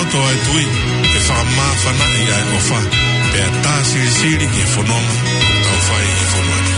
to ai tui e whama whana i ai ofa pe a tā siri ki e whanonga tau whai i whanonga.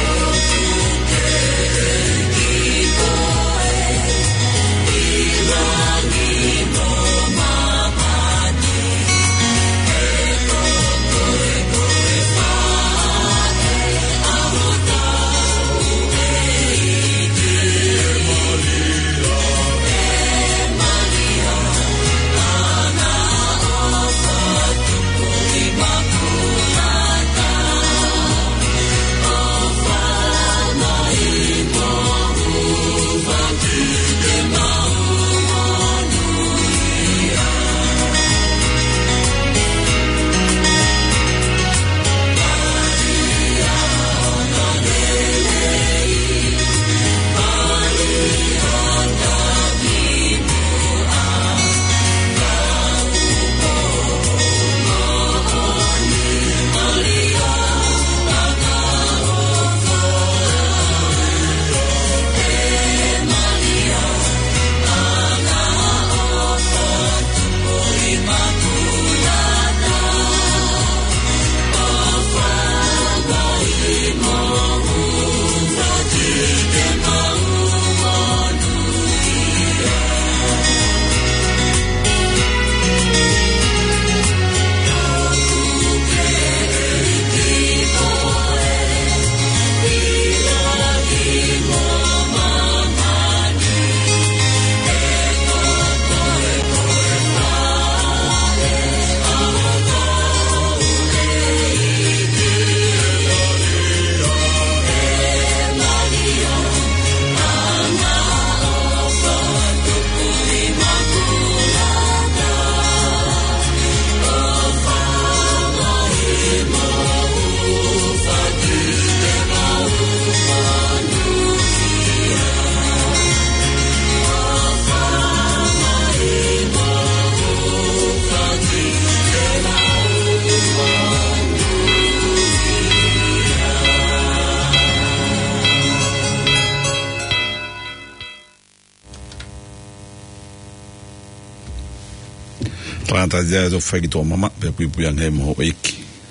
Trata dia do fai to mama pe puian he mo iki.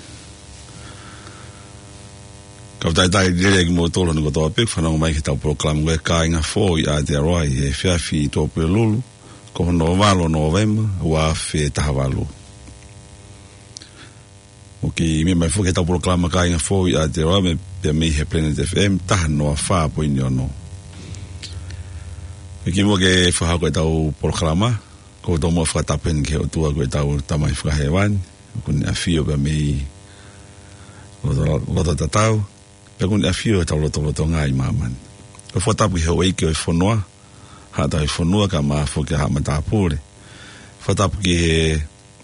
Ka tai direct mo tolo no to pe fa no mai que ta proclama que cai na foi a de roi e fiafi to pe lulu ko no valo novembro wa fe ta valo. O que me mai foi que ta proclama cai na foi a de roi me pe me he Planet FM ta no fa po no. E que mo que fa ko ta proclama ko to mo fa tapen ke o tua ko tau tamai fra hewan kun afio be me lo ta tau pe kun afio tau lo ngai maman o fa tapu he wei ke fonoa ha ta fonoa ka ma fo ke ha mata pure fa tapu ke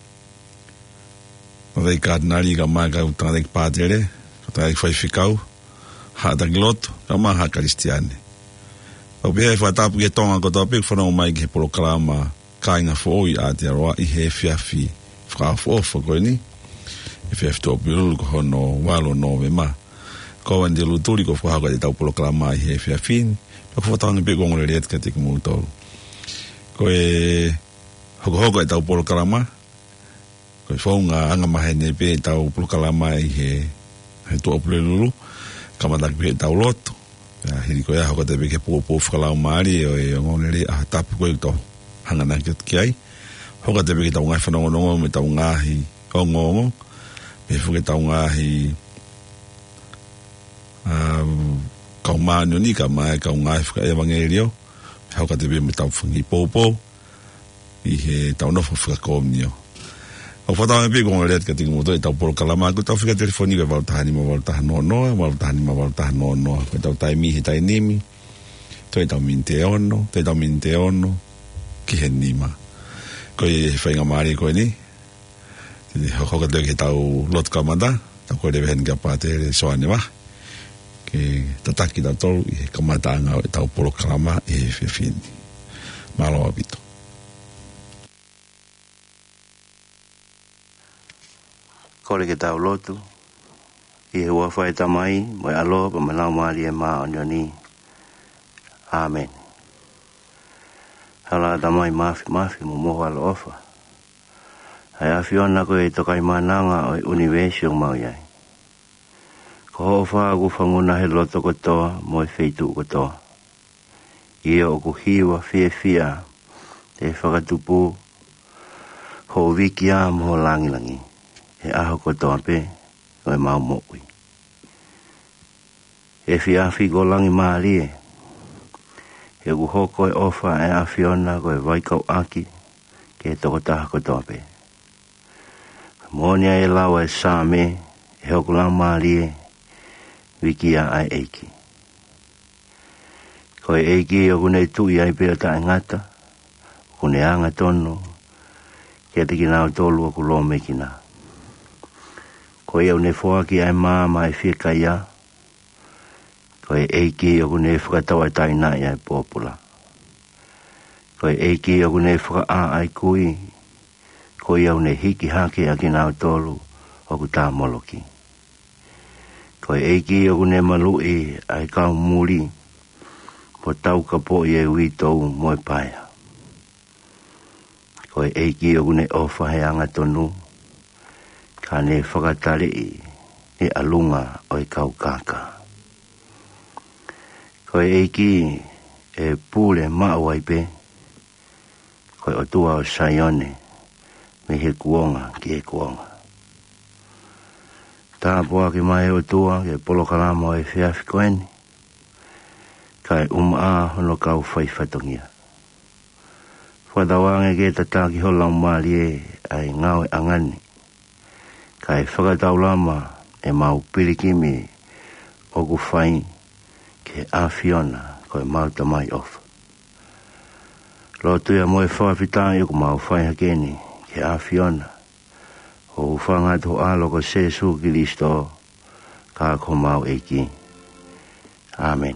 o cardinali ka ma ka ta de padre ta foi ficau ha ta glot ka ma ha cristiane o be fa tapu ke tonga ko to pe fono mai ke proclama kainga foi a te roa I he fiafi fra fofo koini e fiafto bilu ko no walo no me ma ko ande luturi ko fa ko te tau proclama I he fiafin ko fa tanga pe gongole ret ka te mo to ko e hogo e tau proclama ko fa nga anga mahene pe tau proclama I he to plelu kama dak pe tau loto ya hiri ko ya ko te be ke po fra mari e ngone a tap ko to hanga na kiai hoka te peke tau ngai whanongonongo me tau ngahi ongongo me fuke tau ngahi kaumano ni ka mai kau ngahi fuka evangelio hoka te peke me tau whangi popo I he tau nofo fuka komnio o whatau me peke onga ret ka tingi moto e tau poro kalama ko tau fuka telefoni ka waltahani ma waltahano noa ko tau taimi he tainimi to e tau minte ono ki he nima ko e whainga maari koe ni hoka teo ke tau lot kamada tau koe rewe hen ka pātere soane wa ke tataki da tolu I he kamata anga e tau proclama I he whiwhini malo abito kore ke tau lotu I he wawhai tamai mai aloha pa manau maari e maa onyoni amen hala tamai mafi mo moho alo ofa Hai afiona ko e tokai mananga o universe o mau iai. Ko hofa ku whanguna he loto kotoa mo e feitu kotoa. Ia o ku hiwa fia te whakatupu ho wiki a mo langilangi. He aho kotoa pe o e mau mokui. E fia go langi maalie. He ku hoko e ofa e afiona ko e waikau aki ke toko taha kotoa pe. Monia e lawa e same e hoku lang maalie wiki a ai eiki. Ko e eiki o kune tui ai peo ta ngata, kune anga tono, ke te kina o tolu o kulo me kina. Ko e au ne foaki ai maa e whika ia, ko e eiki o kune whakatawa taina ia e pōpula. Ko e eiki o kune whaka a ai kui, ko e au ne hiki hake a kina o tolu o ku tā moloki. Ko e eiki o kune malui ai kau muri, po tau ka po i e witou mo e paia. Ko e eiki o kune ofa he anga tonu, ka ne whakatare i e alunga o e kau kaka. Ko e eiki e pule mau ai pe, ko e otua o Saione, me he kuonga ki e kuonga. Tā poa ki mai o tua ke polokalama o e whiawhikoeni, kai a hono kau whaifatongia. Whadawange ke tataki holau malie ai ngau e angani, kai whakataulama e mau pirikimi o ku whai ke awhiona ko e mau tamai ofa. Lotuia mo e whawhitai o ku mau whai hakeni ke awhiona, o whangatu alo ko Jesu Kristo ka ko mau eiki. Amen.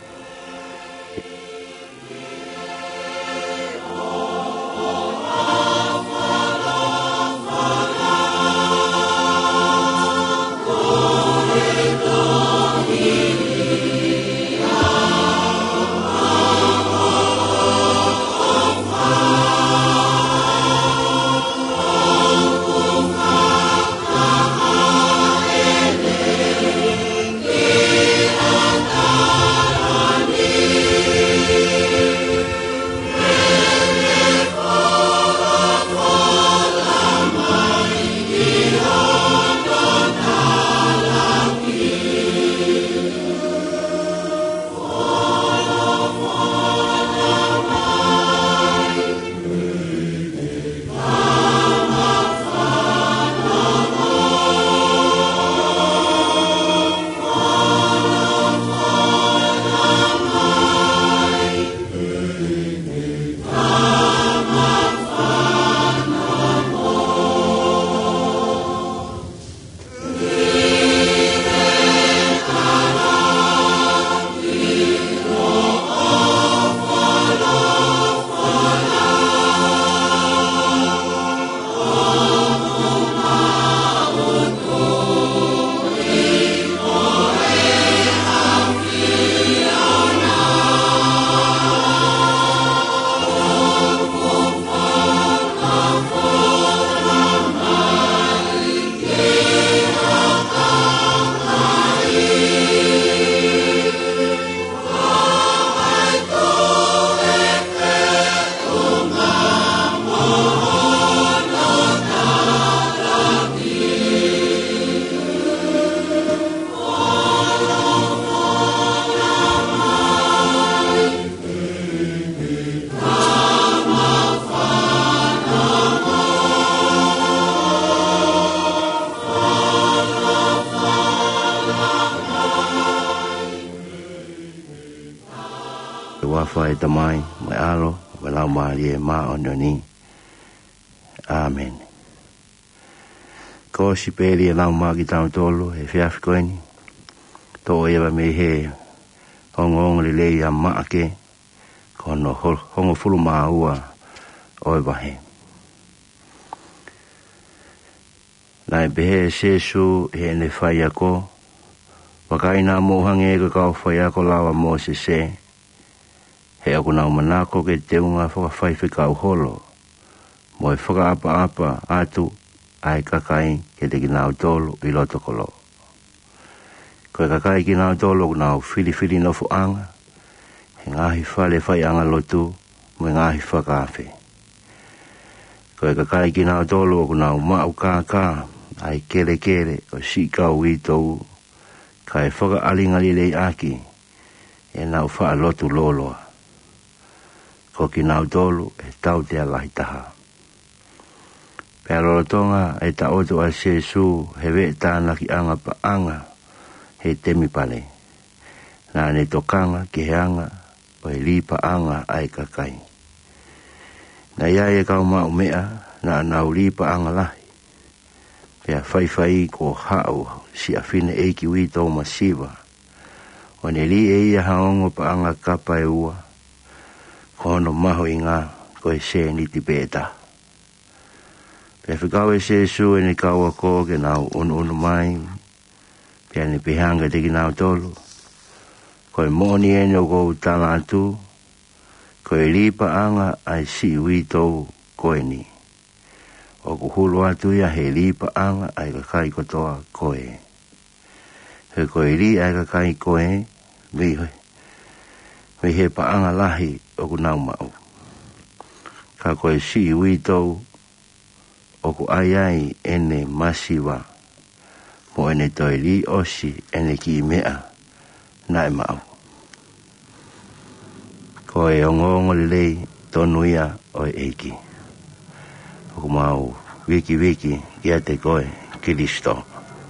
Wafa e tamai, mai alo, walau maari e maa ononi. Amen. Ko si peri e lau maa ki tau tolu, e whiawhikoeni. Tō ewa me he hongo le lei a maa ke, ko no hongo fulu maa ua o e wahe. Nai behe Jesu he ne whai ako, wakaina mohange e kau whai ako lawa mo se he aku nau manako ke te unga whakawhai whikau holo, mo e whakaapa atu ai kakai ke te kinau tolu I loto kolo. Ko e kakai kinau tolu kunau whili no fuanga, he ngahi whale whai anga lotu, mo e ngahi whakawhi. Ko e kakai kinau tolu kunau mau kākā, ai kere o si kau I tou, ka e whakaalingali lei aki, e nau wha lotu loloa. Ko kinau tolu e tau te alahi taha. Pea lolotonga e ta oto a Jesu he we tāna ki anga pa anga he temi pale. Nā ne tokanga ki he anga o e li pa anga ai kakai. Na ia e kau mau mea na nau li pa anga lahi. Pea whai ko hao si a whine eiki ui tau masiwa. O ne li e ia haongo pa anga kapa e ua. Ko hono maho I ngā ko e se ni ti pēta. Pea whikau e Jesu e ni kaua ko ke nau unu mai. Pea ni pihanga te ki nau tolu. Ko e moni e no kou tala atu. Ko e lipa anga ai si ui tau ko e ni. O kuhulu atu ia he lipa anga ai kakai kotoa ko e. He ko e li ai kakai ko e. Me he pa anga lahi o ku nau mau. Ka ko e si ui tau. O ku ai ene masiwa. Mo ene toi li osi ene ki mea. Na e mau. Ko e ongongo lei tonu ia o e eiki. O ku mau wiki kia te koe Kiristo.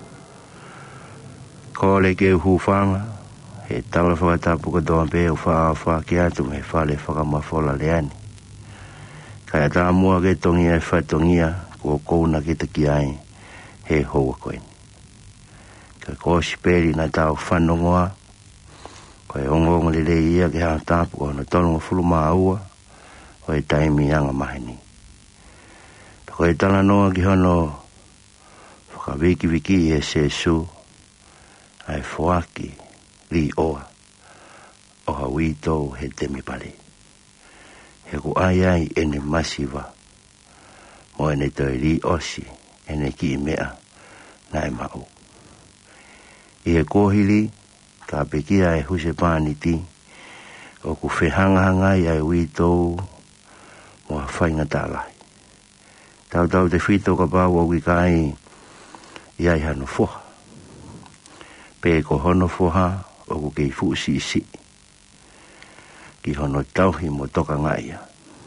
Ko le ke hufanga. He tala whakatapu katoa pe o wha ki atu me whale whakamafola leani. Kaya tā mua ke tongia e whatongia ko kouna ke te ki ai he hoa koe. Ka kōsi peri na tau whanongoa. Ko e ongongo le ia ke hao tāpu ko na tonga fulu maa ua. Ko e taimi anga mahini. Ko e tala noa ki hono whakawiki e Jesu. Ai fuaki li oa. O hawito he temi pale. He ku ai ene masiwa. Mo ene toi li osi ene ki mea na e mau. I e kohili ka pekia e huse pani ti o ku whehangahanga i ai wito mo a whainga tālai. Tau te whito ka pāu o wikai i ai hano foha. Pe ko hono foha o ku kei fusi isi. Ki hono tauhi mo toka ngaia.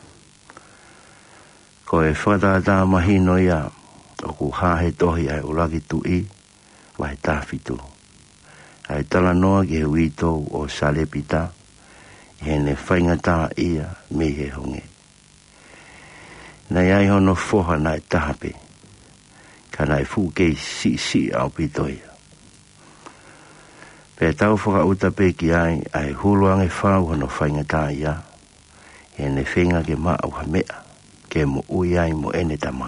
Ko e whatata mahino ia o ku hahe tohi ai uraki tu I wa he tāwhitu. Ai tala noa ki he wito o salepita I hene whainga tā ia me he honge. Nei ai hono foha na e tahape. Ka nai fu kei si au pitoia. Pe tau whaka uta pe ki ai huluange whau hono whainga tā ia. Hene whenga ke maa au hamea. Ke mo ui ai mo ene tama.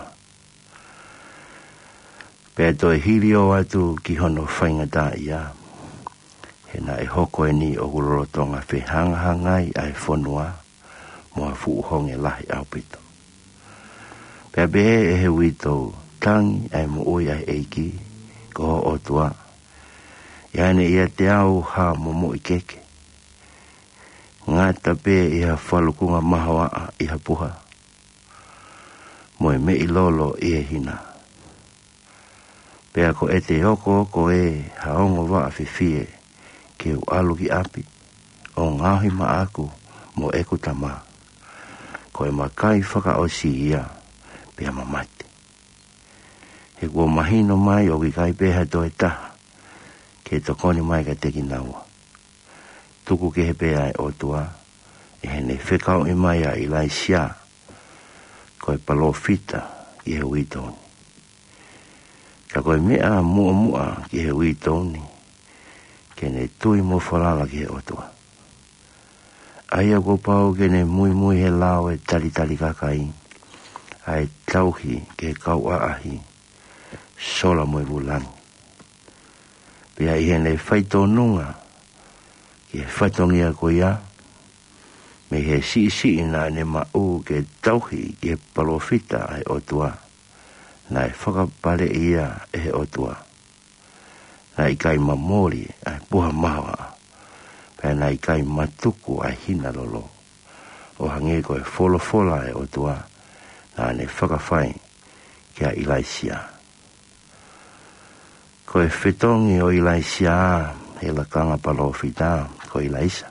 Pe toi hiri o atu ki hono whainga tā ia. Hena e hoko e ni o urorotonga whehangahangai ai whonua. Moa fu honge lahi au pito. Pea behe e he wito tangi ai mo ui ai eiki. Ko o tua. Iane ia te au ha momo I keke. Ngata pe iha whalukunga mahawa iha puha. Moe me I lolo I e hina. Pea ko e te hoko e haongo wa awhiwhie ke u alu ki api. O ngahi ma aku mo eku tama. Ko e makai whaka o si ia pea mamati. He kua mahino mai o ki kai peha to e taha. Ke tokoni mai ka teki naua. Tuku ke he pea e otua. E hene whekau I mai a I lai sia. Ko e palo fita ki he uitoni. Ka koe mea mua ki he uitoni. Ke ne tui mo whalala ki he otua. Aia ko pau ke ne mui he lao e tali kakai. Ai tauhi ke kau aahi. Sola mo I vulangi. Pea I hene whaitonunga. Ki he whaitongia ko ia. Me he si na ne mau ke tauhi ke palofita ai otua. Na e whakapare ia e otua. Na i kai mamori ai puha mawa. Pea na i kai matuku ai hina lolo. O hange ko e fola e otua. Na ne whakawhai kia ilaisia. Ko e whetongi o ilaisia he la kanga palofita ko ilaisa.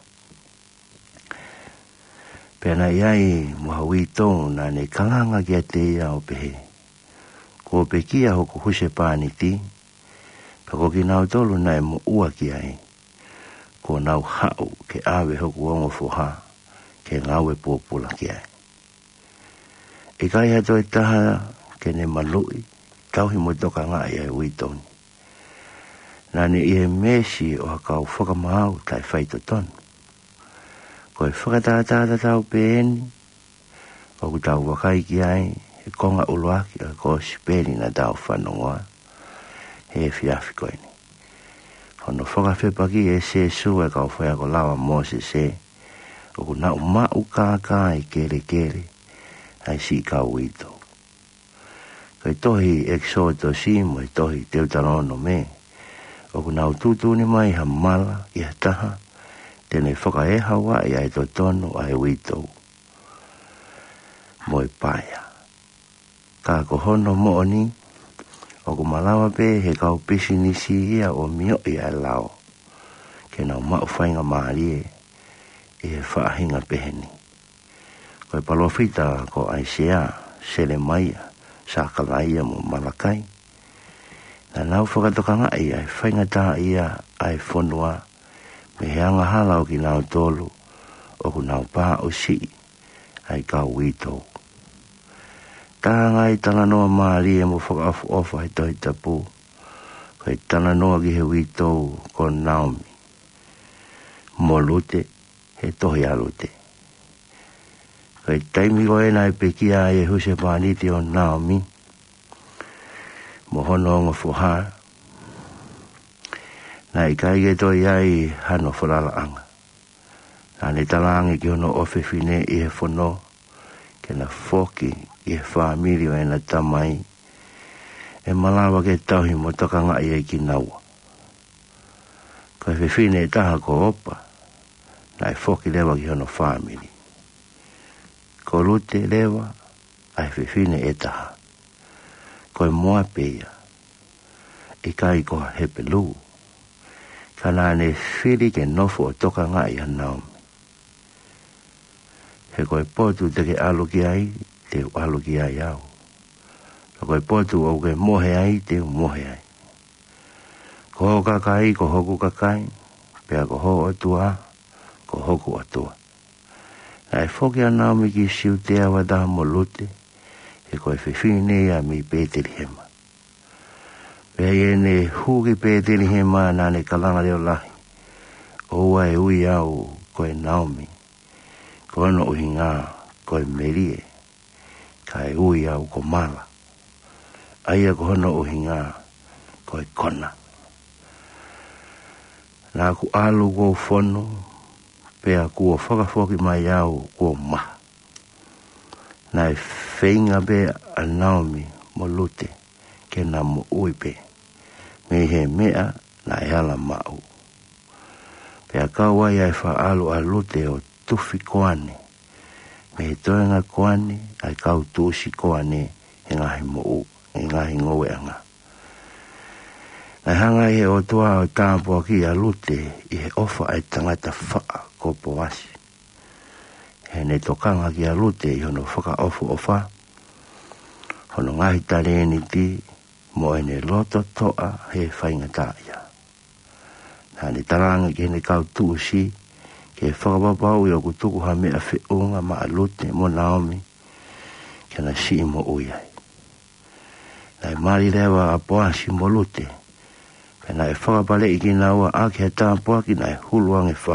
Pena iai muhawi tō na ne kalanga kia te ia o pehe. Ko pe kia hoko huse pāni ti. Ka ko ki nau tolu na e mo ua ki ai. Ko nau hau ke awe hoku ongo fuha. Ke ngawe pōpula ki ai. E kai ato e taha ke ne malui. Tauhi mo toka ngai ai uitoni. Na ne ie mesi o hakau whakamahau tai whaito tonu. Ko e whakatātāta tau pēni. O ku tau wakai ki ai. E konga uluaki o ko sipeni na tau whanongoa. He fiafi koe ni. Hono whakawhepaki e se su e kau whea ko lawa mō se. O ku nau mau kākā e kere. Ai si kau ito. Ko e tohi exoto si mo e tohi teutalono me. O ku nau tūtuni mai ha mala i ha taha. Tene whakaeha wa i ai to tono ai wito. Mo e paia. Ka ko hono mo ni. O ku malawa pe he kau pisi nisi ia o mio i ai lao. Ke nau mau whainga maari e he whaahinga peheni. Ko e palofita ko ai sea, sele maia, sa kalaia mo malakai. Na nau whakatokanga ai whainga tā ia ai whonua. Me heanga halau ki nau tolu, o ku nau pā o si, ai kau wito. Tā ngai tana noa maari e mo whakaafu ofa he tohi tapu, ko e tana noa ki he wito ko Naomi. Mo lute, he tohi alute. Ko e taimi ko e nai pekia e huse pāniti o Naomi, mo hono onga fuhaa, na i kai e toi ai hano whalala anga. Na ne talangi ki hono ofe fine i he whono, ke na whoki i he whamiri o e na tamai, e malawa ke tauhi mo takanga i e ki naua. Ko e fine e taha ko opa, na e whoki lewa ki hono whamiri. Ko rute lewa, ai fine e taha. Ko e moa peia, e kai ko hepe luu. Kana ne whiri ke nofo o toka ngai a Naomi. He koe potu te ke alu ki ai, te alu ki ai au. He koe potu o ke mohe ai, te mohe ai. Ko ho kakai, ko hoku kakai, pea ko ho atua, ko hoku atua. Na e whoki a Naomi ki siu te awa daha mo lute, he koe whiwhine a mi Peteri hema. Pea ne huki Peteri hema na ne kalanga leo lahi. Oua e ui au koe Naomi. Ko ano uhi ngā koe Merie. Ka e ui au ko Mala. Aia ko ano uhi ngā koe Kona. Nā ku alu ko whono. Pea kua whakafoki mai au ko maha. Nā e whainga be a Naomi mo lute. Ke nā mo uipe. Me he mea na e hala mau. Pea kaua ia e wha alu a lute o tufi koane. Me he toenga koane ai kau tuusi koane he ngahi mo u. He ngahi ngowe anga. Na hanga he o toa o tāpua ki a lute i he ofa ai tangata wha ko poasi. He ne tokanga ki a lute i hono whaka ofu ofa. Hono ngahi tareni ti. Mo ene loto toa he whainga tāia. Nā ni taranga ki hene kau tuusi, ke whakapapau i o kutuku ha mea whiunga ma alute mo Naomi, ke na si mo uiai. Nā i mari lewa a poasi mo lute, ke na e whakapale i ki naua a ki he tāpua ki na e huluang e whau.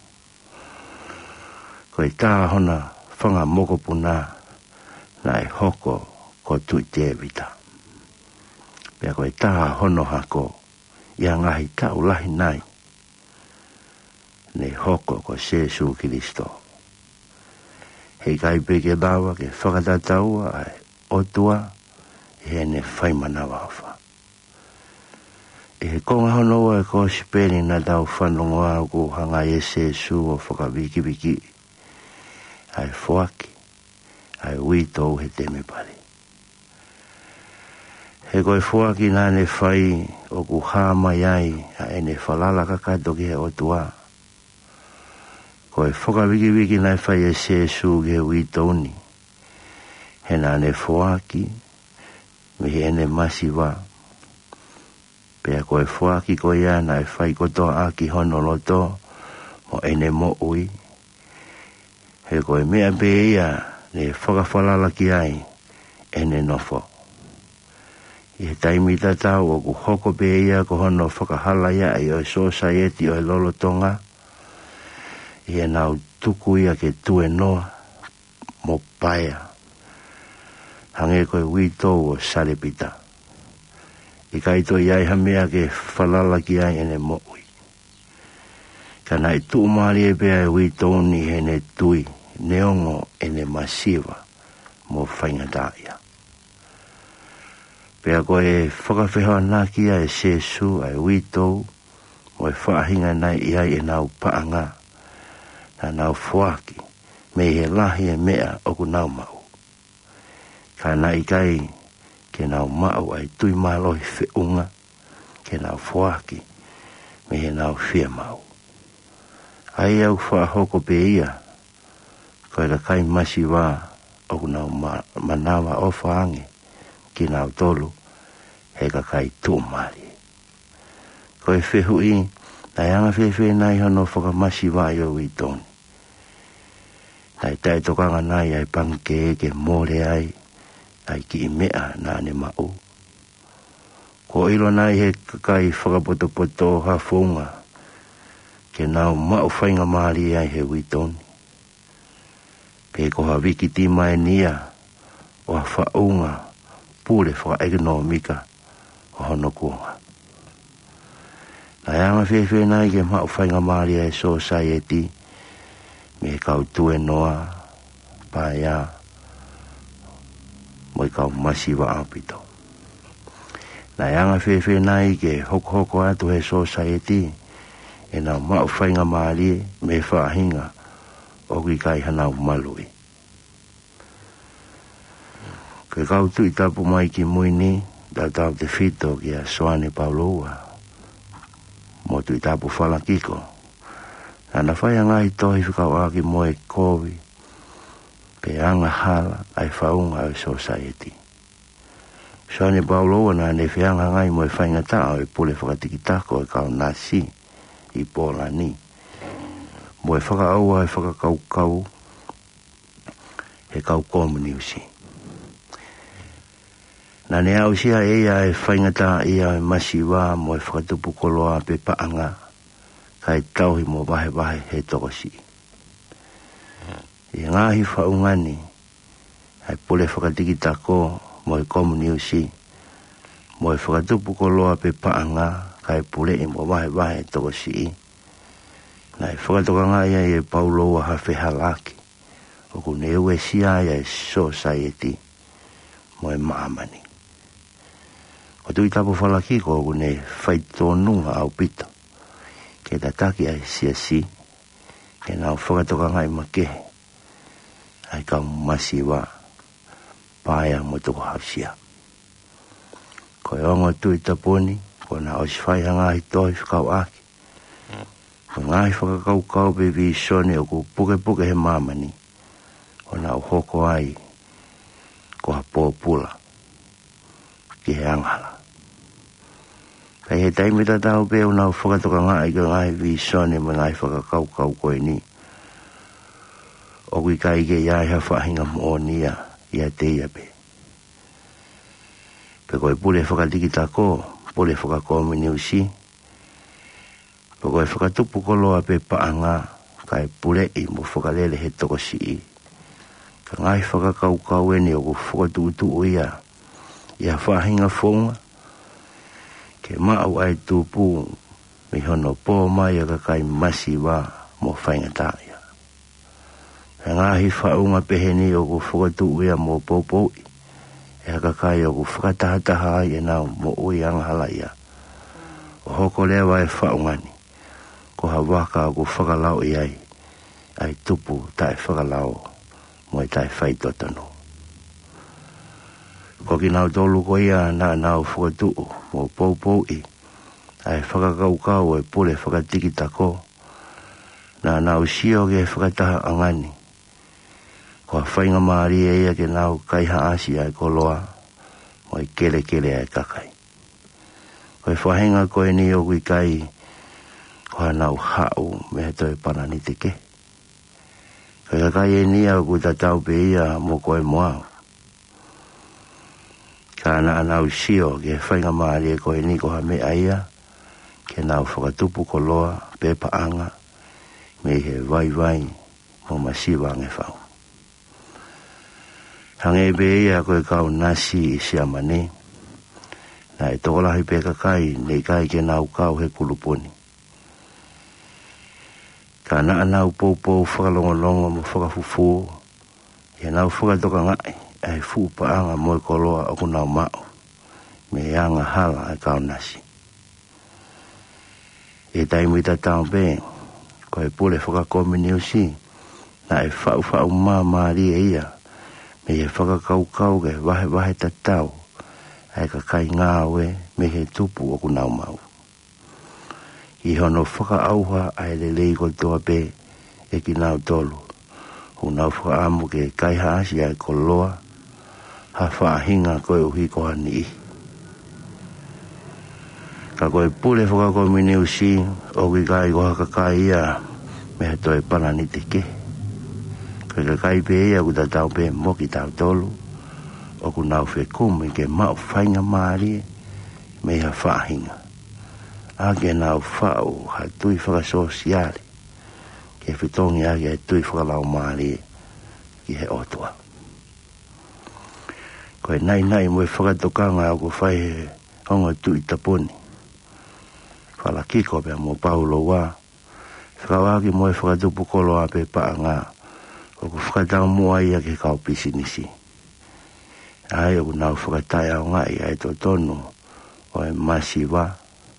Ko e tā hona whanga moko puna, na e hoko ko tui te vita. Pea koe taha hono hako, ia ngahi tau lahi nai. Ne hoko ko Jesu Kristo. He kai peke dawa ke whakatataua ai otua he ne whaimanawa awha. E he konga honoa e ko sipeni na tau whanongoa ko hanga ese su o whakawiki wiki. Ai whoaki, ai wito he teme pare. He koe whoaki nā ne whai o ku hama iai a e ne whalala kakato ki he otua. Koe whakawiki wiki nai whai e sesu ki he witoni. He nā ne whoaki, mi he ene masiwa. Pea koe whoaki koe ia nai whai kotoa aki hono loto mo ene mo ui. He koe mea pe ia ne whakawhalala ki ai ene nofo. I he taimi tatau o ku hoko pe ia ko hono whakahala ia i o society o he lolotonga. I he nau tuku ia ke tue noa mo paia. Hange koe wito o sarepita. I kaito iai hamea ke whalala ki ai ene mo ui. Kana i tuu maari e pea e wito ni he ne tui neongo ene masiva mo whaingatāia. Pea koe whakawhehoa nākia e sesu ai wito mo e whaahinga nai iai e nau paanga na nau whuaki me he lahi e mea oku nau mau. Ka nai kai ke nau mau ai tui malohi whiunga ke nau whuaki me he nau whia mau. Ai au whaahoko pe ia koe ka kai masi wā oku nau manawa o whaange ki nau tolu he ka kai tūmari. Koe whehui nai anga whewhe nai hono whakamasi wā i o witoni. Nai tai tokanga nai ai panke ke more ai ki i mea nā ne mau. Ko ilo nai he kakai whakapoto hawhunga ke nau mau whainga maari ai he witoni. Pe ko ha wiki tima e nia o ha whaunga pule whaka ekonomika o hono kuonga. Nai anga whewhe nai ke mau whainga maari ai society me kau tue noa paia mo i kau masiwa apito. Nai anga whewhe nai ke hoko atu he society e nau mau whainga maari me whaahinga o ki kai hanau malui. Ke kau tui tapu mai ki muini da tau te fito ki a Soane Pauloa mo tui tapu whala kiko. Nana whai angai tohi whikau aki moe kovi pe anga hala ai whaunga o society. Soane Pauloa na ne whianga ngai moe whainga tau e pule whakatikitako e kau nasi i pola ni. Moe whakaaua e whakakaukau he kau komuniusi. Na ne au sia ea e whaingata ia e masiwa mo e whakatupu koloa pe paanga kai tauhi mo wahe he tokosi. I ngahi whaungani ai pule whakatikitako mo e komuniusi mo e whakatupu koloa pe paanga kai pule i mo wahe tokosi. Nai whakatoka ngā ia e Pauloa hawhi halaki o ku ne ue sia ia e society mo e maamani. O tui tapu whalaki ko ku ne whaitonunga au pita ke tataki ai siasi ke nau whakatoka ngā i makehe ai kau masiwa paia mo tuku hausia. Ko e ongo tui taponi ko na oswhai hanga i toi whakau aki. Ko ngai whakakaukau pe vi sone o ku puke he mamani o na hoko ai ko ha pōpula ki he angala. Kai he taimi tatau pe o na whakatoka ngai ko ngai vi sone mo ngai whakakaukau koe ni. O kui kai ke iai ha whahinga mo nia ia te ia pe. Pe koe pule whakatikitako, pule whakakominiusi, pe koe whakatupu koloa pe paanga kai pule i mo whakalele he tokosi i. Ka ngai whakakaukau e ni o ku whakatutu ia ia whahinga whonga ke mau ai tupu mi hono pō mai a ka kai masiwa mo whaingatāia. ngahi whaunga peheni o ku whakatu ia mo popo e haka kai o ku whakatahataha i nao mo ui anghala ia o hoko lewa e whaungani ko hawaka o ku whakalau iai ai tupu tae whakalau mo i tae whaitotano ko ki nao tolu ko ia na nao whakatu mo popo i ai whakakaukau e pule whakatiki tako na nao sio ke whakataha angani ko whainga maari e ia ke nao kai haasi ai koloa mo i kele ai kakai ko e whahenga ko e ni o kui kai ko nao hau me toi panani te ke ko e kai e ni au ku tatau pe ia mo ko e moa ka na nao sio ke whainga maari e ko e ni ko ha me aia ke nao whakatupu koloa pe paanga me he vai mo masiwa nge whau hange be ia koe kau nasi i siamane na e tokolahi pe kakai nei kai ke nau kau he kuluponi ka na nau poupou whakalongolongo mo whakafufu e nau whakatoka ngai ai fu paanga mo e koloa aku nau mao me anga hala e kau nasi e taimu i tatau pe ko e pule whakakomi niusi na e whau maari e ia me he whakakaukau ke wahe tatau ai ka kai ngāwe me he tupu o ku nau mau i hono whakaauha ai le lei ko toa pe e ki nau tolu hu nau whakaamu ke kai haasi ai ko loa ha whaahinga koe uhi ko hani i ka koe pule whakakomi niusi o ki kai ko haka kai ia me he toi panani te ke koe ka kai pe ia ku tatau pe mo ki tau tolu o ku nau whekumi ke mau whainga maari me ha whaahinga a ke nau whau ha tui whakasosiale ke whitongi a ke tui whakalau maari ki he otua koe nai mo e whakatokanga o ku whai he honga tui taponi whalakiko pe mo paulo wa whakawaki mo e whakatupu kolo a pe paanga o ku whakatau mua ia ke kau pisinisi ai o ku nau whakatai au ngai ai to tonu o e masiwa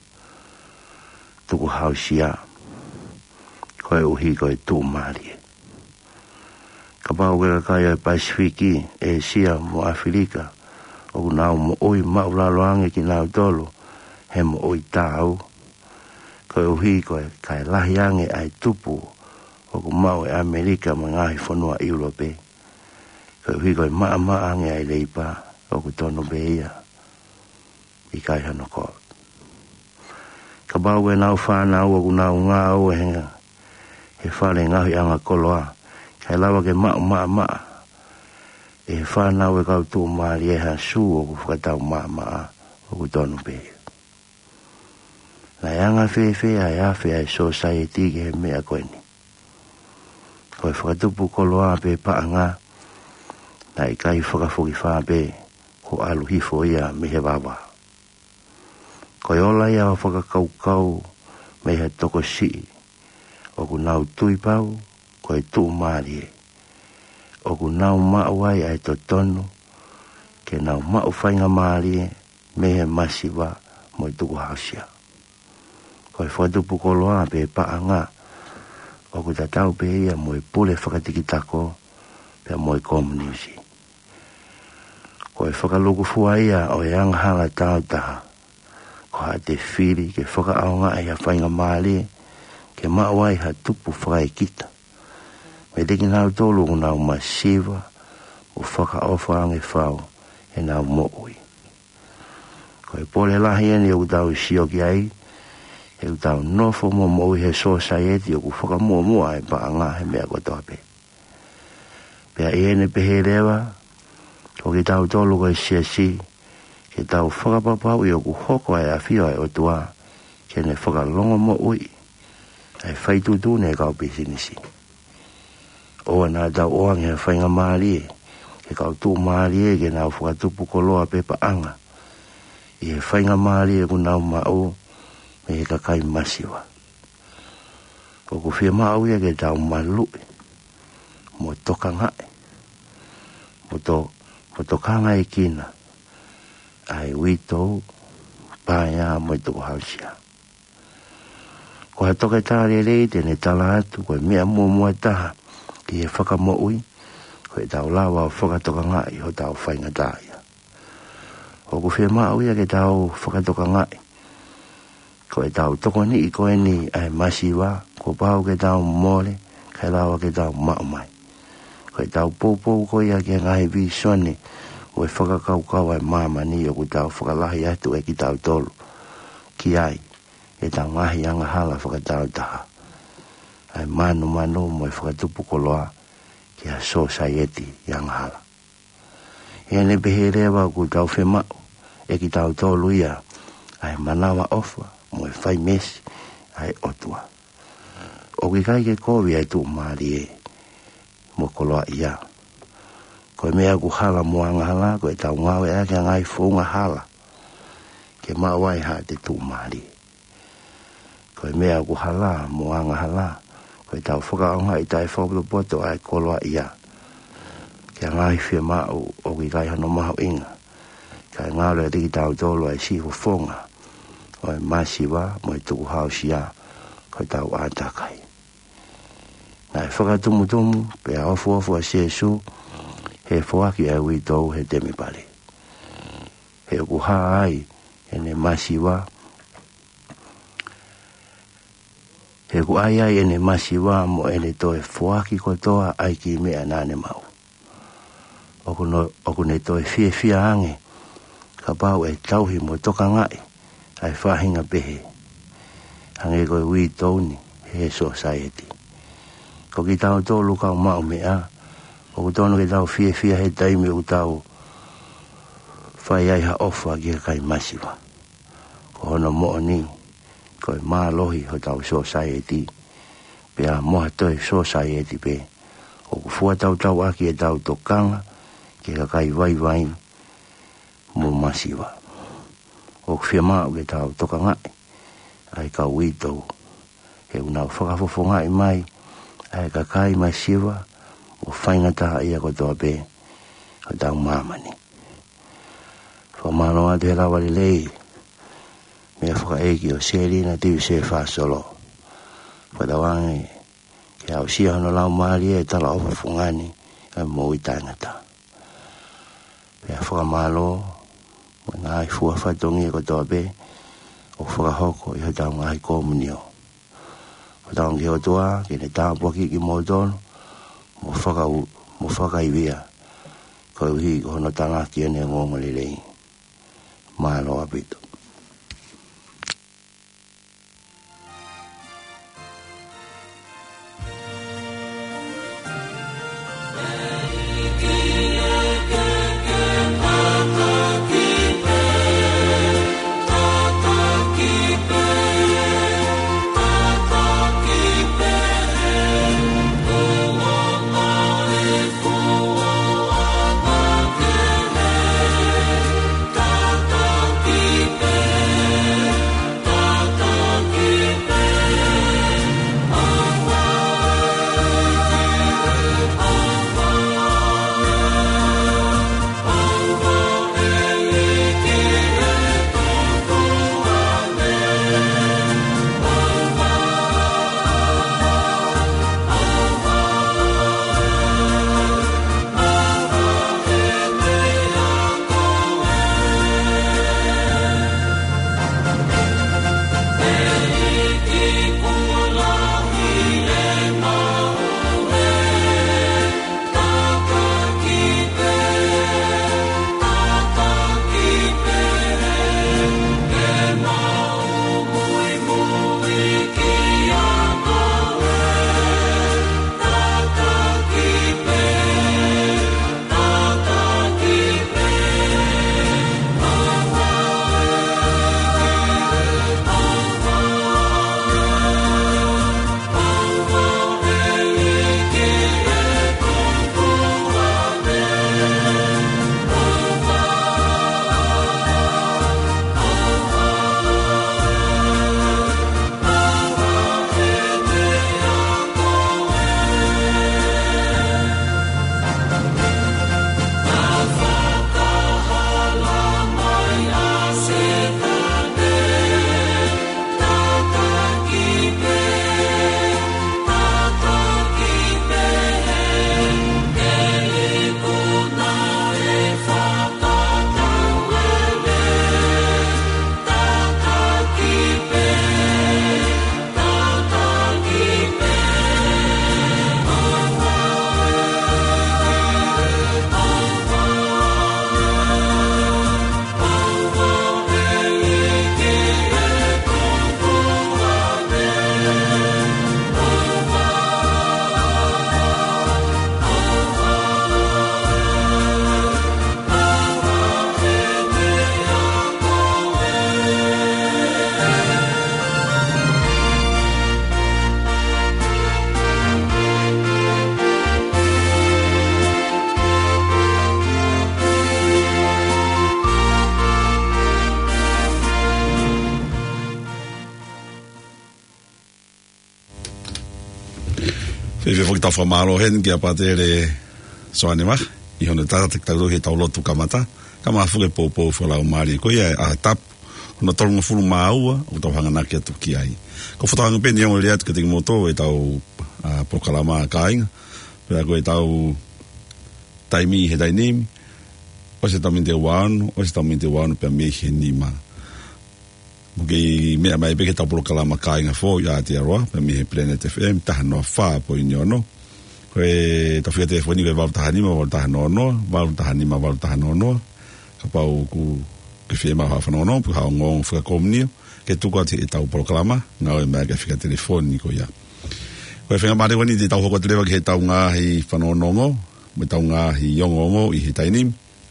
tuku hausia koe uhi koe tū maari ka pau ke kai o Pasifiki e sia mo Afrika o ku nau mo oi maulaloange ki nau tolu he mo oi tau koe uhi koe kai lahiange ai tupu o ku mau e Amerika ma ngahi whanua Europe koe uhi koe maa ange ai leipa o ku tono beia i kai hano ko ka bau e nau whanau o ku nau ngā o he whare ngahi anga koloa kai lawa ke maa e whanau e kau tū maari e ha su o ku whakatau maa o ku tono beia na yanga fefe ai afe ai society ke mea koe ni koe whakatupu koloa pe paanga na i kai whakafoki whape ko aluhifo ia me he wawa koe ola ia whakakaukau me he toko si o ku nau tui pau koe tū maari o ku nau mauai ai to tonu ke nau mau whainga maari me he masiwa mo i tuku hausia koe whatupu koloa pe paanga o ku tatau pe ia mo i pule whakatiki tako pe mo i komunisi koe whakaluku fua ia o e anghanga tau taha ko ha te whiri ke whakaaonga ai a whainga maali ke mawai ha tupu whakaikita me teki nau tolu ku nau masiwa o whakaofa ange whau e nau mo'ui koe pole lahi eni o ku tau sioki ai e utau nofo mo he society o ku whakamua e paanga he mea kotoa pe pea ene pehe rewa o ki tau tolu koe siasi ke tau whakapapau i o ku hoko ai a whio ai o tua ke ne whakalongo mo ui ai whaitutu ne kau pisinisi o na tau oange a whainga maari ke kau tū maari ke nau whakatupu koloa pe paanga i he whainga maari ku nau mao me he kakai masiwa o ku whia mau ia ke tau malui mo toka ngai. Mo toka ngai kina. Ai wito pāia mo toko hausia. Ko ha toka tāre rei tene tala atu, ko mea mua taha, ki e whakamo ui, ko e tau lawa o whakatoka ngai, ho tau whainga tāia. O ku whea maa uia ke tau whakatoka ngai, ko e tau toko ni i koe ni ai masiwa, ko pau ke tau mole, kai lawa ke tau maumai. Ko e tau poupou ko ia ke ngai vi sone, o e whakakaukau ai mama ni o ku tau whakalahi atu e ki tau tolu, ki ai. E tau ngahi anga hala whakatau taha. Ai manu mo e whakatupu koloa ki a society anga hala. E ane behe rewa ku tau whemau e ki tau tolu ia ai manawa ofa mo e whai mesi ai otua. O ki kai ke kovi ai tu maari e mo koloa ia. Ko e mea ku hala mo anga hala ko e tau ngawe ake ngai whunga hala. Ke mawai ha te tu maari. Ko e mea ku hala, mo anga hala. Ko e tau whakaonga i tai whakapoto ai koloa ia. Kia ngai whia mau o ki kai hano maho inga. Kai ngāle a tiki tau tolo ai siho whonga. O e masiwa mo e tuku hausia. Ko e tau ātakai. Ngai whakatumutumu pe a ofu a sesu. He whoaki ai witou he temipare. He ku haa ai ene masiwa. He ku ai ene masiwa mo ene toe fuaki kotoa ai ki mea nane mau. Oku ne toe fia ange. Ka pau e tauhi mo toka ngai. Ai whahinga pehe. Hange koe wi touni he society. Ko ki tau tolu kau mau mea. Oku tono ke tau fia he taimi u tau. Whai ai ha ofa ki kai masiwa. Ko hono mo ni. Ko e mālohi ho tau society. Pea moha toi society pe. O ku fua tau aki e tau tokanga. Ke kai vai. Mo masiwa. O ku whia maa ke tau tokanga. Ai ka wito. He unau whakafofonga i mai. Ai ka kai masiwa. O whainga taha ia kotoa pe. Ho tau mamani. Whamanoa te rawari lei. Mea whakaeki o seri na tiu se whasolo. Whatawange, ke au sia hono lau maari e tala ofa fungani, e mo i tangata. Mea whakamalo, mo ngai fua whatongi e kotoa pe, o whakahoko i hatau ngai komunio. Whatawange o toa, ke ne tāpuaki ki mo tono, mo whakaiwia, ko hi hono tangaki ene ngomali rei. Malo apito. Keep Pe fo ta famalo hen ki apatere so anima I hona tata tau he tau lotu kamata kama fuke popo fo la mari ko ia a tap no tolu fulu maua o tau hanga ki atu ki ai ko fo tanga peni o le at ke te moto e tau proklama kainga pe ko e tau taimi he dainim o se taminte wano pe me he nima Mugi me mai be ke tau proklama kainga fo ia te roa pe me Planet FM ta no fa po inyono e ta fiate fo ni ke va ta hanima ka pau ku ke fema ha fa no pu ha ngong fa komni ke tu ko te tau proklama na e me ke fika telefonico ya ko fe ma de woni te tau ko te ke tau nga hi fa no me tau nga hi yongo I hitainim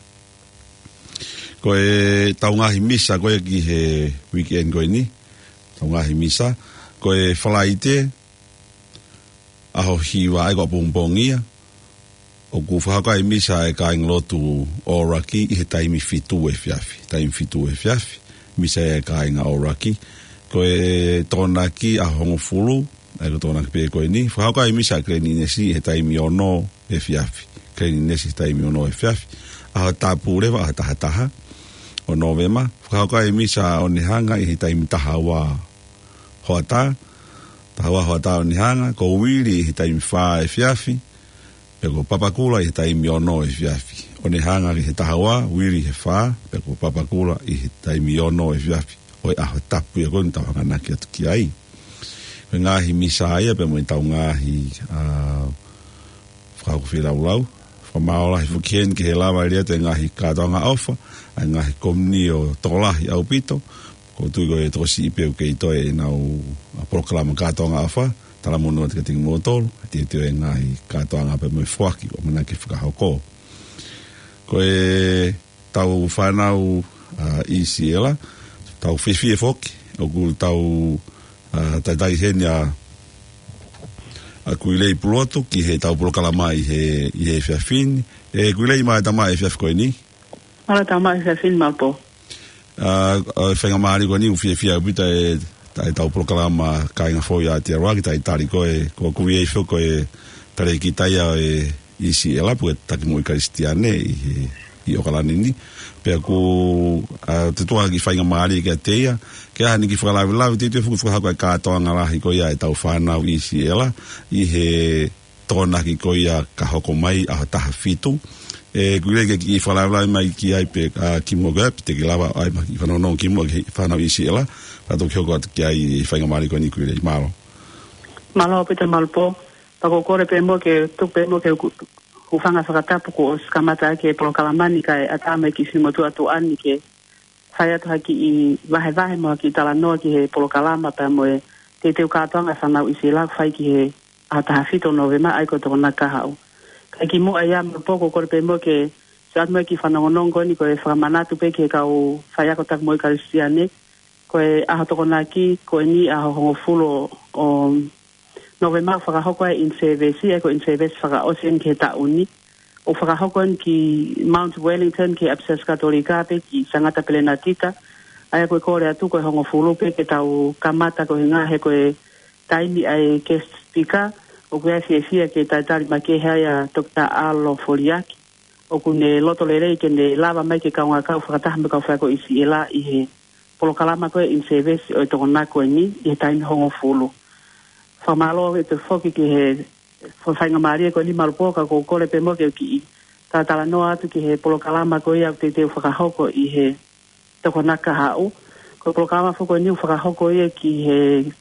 ko e tau nga hi misa ko ki he weekend ko ni tau nga hi misa ko e falaite aho hiwa ai ko pompongia o ku whaka I misa e ka inglotu oraki I he taimi fitu e fiafi misa e ka inga oraki ko e tonaki a hongo fulu e ko tonaki pe ko ni whaka I misa kreni nesi he taimi ono e fiafi kreni nesi taimi ono e fiafi a tapureva a tahataha o novema whaka I misa o nihanga I he taimi tahawa hoata o nihanga ko wiri I he taimi wha e fiafi pe ko papakula I he taimi ono e fiafi o nihanga I he tahawa wiri he wha pe ko papakula I he taimi ono e fiafi o e aho tapu e koni tau hanganaki atu ki ai pe ngahi misa aia pe mo I tau ngahi whakako whilau whamaola hi fukien ki he lava I rea te ngahi kātoanga alfa a ngahi komni o tokolahi au pito ko tui ko e tosi I peo ke I toe e nau proklama kātoanga alfa tala mono te katingi motolo te e ngahi kātoanga pe mo fuaki o mana ke whakahoko ko e tau whanau ICL tau whiwhi e whoki o ku tau taitai henia a kuilei pulotu ki he tau proklama I he whiawhini e kuilei mai tama e whiawhi koe ni Ala tama e whiawhini mapo whenga maari koe ni uwhiawhia upita e tau proklama kainga fōi a te aroa ki tai tari koe ko kuwi e whio koe tare ki tai a e isi e lapu e taki mo I karistiane I okalanini pea ku te toa ki whainga maari ki a teia ke ahani ki whakalawi te fuku whakako e kātoa ngarahi koe a e tau whanau isi e la I he tōna ki koe a ka hoko mai a taha fitu e kuile ke ki whalawi mai ki ai pe ki mo gap te ki lava ai ma ki whanau ki mo ki whanau isi e la pato ki hoko atu ki ai whainga maari koe ni kuile I malo pita malpo pako kore pe mo ke tuk pe mo ke ufanga whakatapu ko o skamata ke prokalamani ka e atama ki simotu atu ani ke whai atu haki I vahe mo haki talanoa ki he prokalama pa mo e te teo kātoanga whanau isi la whai ki he ataha fito novema ai ko toko na kahau ka ki mo aia mo poko kore pe mo ke sa mo ki whanongonongo ni ko e whakamanatu pe ke ka o whai ako tak mo I karistiane ko e aho toko na ki ko e ni aho hongofulo o novema whakahoko e in service e ko in service whakaosien ke tauni o whakahoko ki Mount Wellington ke Absas Katolika pe ki sangata pelenatita ai ko kore atu ko hongofulu pe ke tau kamata ko hinga he ko e taimi ai guest speaker o ko fia ke taitari ma ke haya Dr. Arlo Foliaki o ko ne loto lere ke ne lava mai ke kaunga ka whakataha me ka whako isi ela I he polokalama ko in service o to na ko ni I taimi hongofulu whamalo e te whoki ki he whainga maria ko ni marupoka ko kore pe mo ke ki ta tala noa atu ki he polokalama ko ia te whakahoko I he toko naka hau ko polokalama whako ni whakahoko ia ki he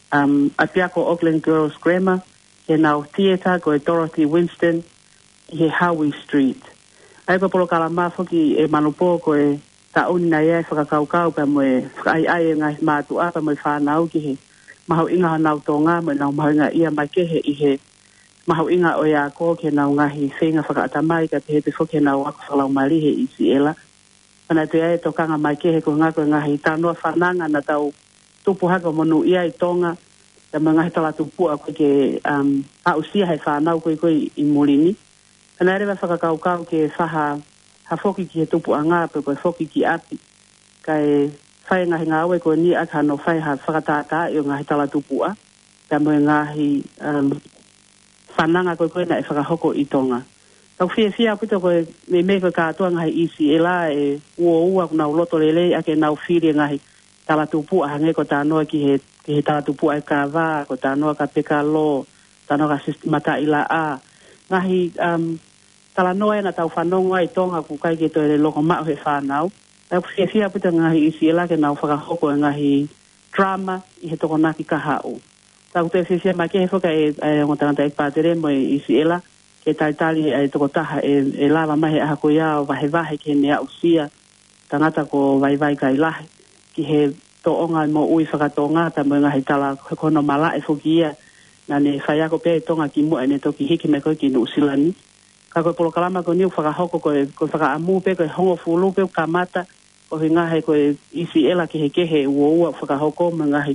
apiako Auckland Girls Grammar he nau theatre ko e Dorothy Winston I he Howie Street ai ko polokalama whoki e manupo ko e ta uni na ia whakakaukau pa mo e whakai ai ngai mātu a pa mo e whanau ki he mahau inga hanau tonga mo nau mahau inga ia mai kehe I he mahau inga o ia ko ke nau ngahi whenga whakaatamai ka te he te whoke nau ako whalau mari he isi ela ana te ae tokanga mai kehe ko ngako ngahi tānoa whananga na tau tupu haka monu ia I tonga ka mga ngahi tala tupu a koe ke hausia hei whanau koe koe I mulini ana rewa whakakaukau ke whaha whoki ki he tupu a ngā pe koe whoki ki api ka e whai ngahi ngā awe ko ni aka no whai ha whakatātā I o ngahi tala tupua ka mo ngahi whananga koe koe na e whakahoko i tonga. Tau fia puto koe me koe kātua ngahi isi e la e ua kuna uloto lele ake nau whiri ngahi talatupu a hange ko tānoa ki he talatupu ai ka wā, ko tānoa ka peka lo, tānoa ka sistemata ila a. Ngahi talanoa e na tau whanonga i tonga ku kai ke toi le loko mao he whanau. Tau fia puto ngahi isi e la ke nau whakahoko e ngahi drama i he toko naki ka hao. Tau te fia mai ke he whaka e ngotangata e pātere mo e isi e la. Ke taitali e toko taha e lava mahe aha ko ia o wahe ke nea usia tangata ko vai kai lahe ki he toonga mo ui whakatonga ta mo ngahi tala kono mala e whukia na ne whaiako pe tonga ki mua ne toki hiki me koe ki no usilani ka koe polo kalama ko niu whakahoko koe whakaamu pe koe hongo fulu pe kamata ko he ngahe koe isi ela ki he kehe ua whakahoko mo ngahi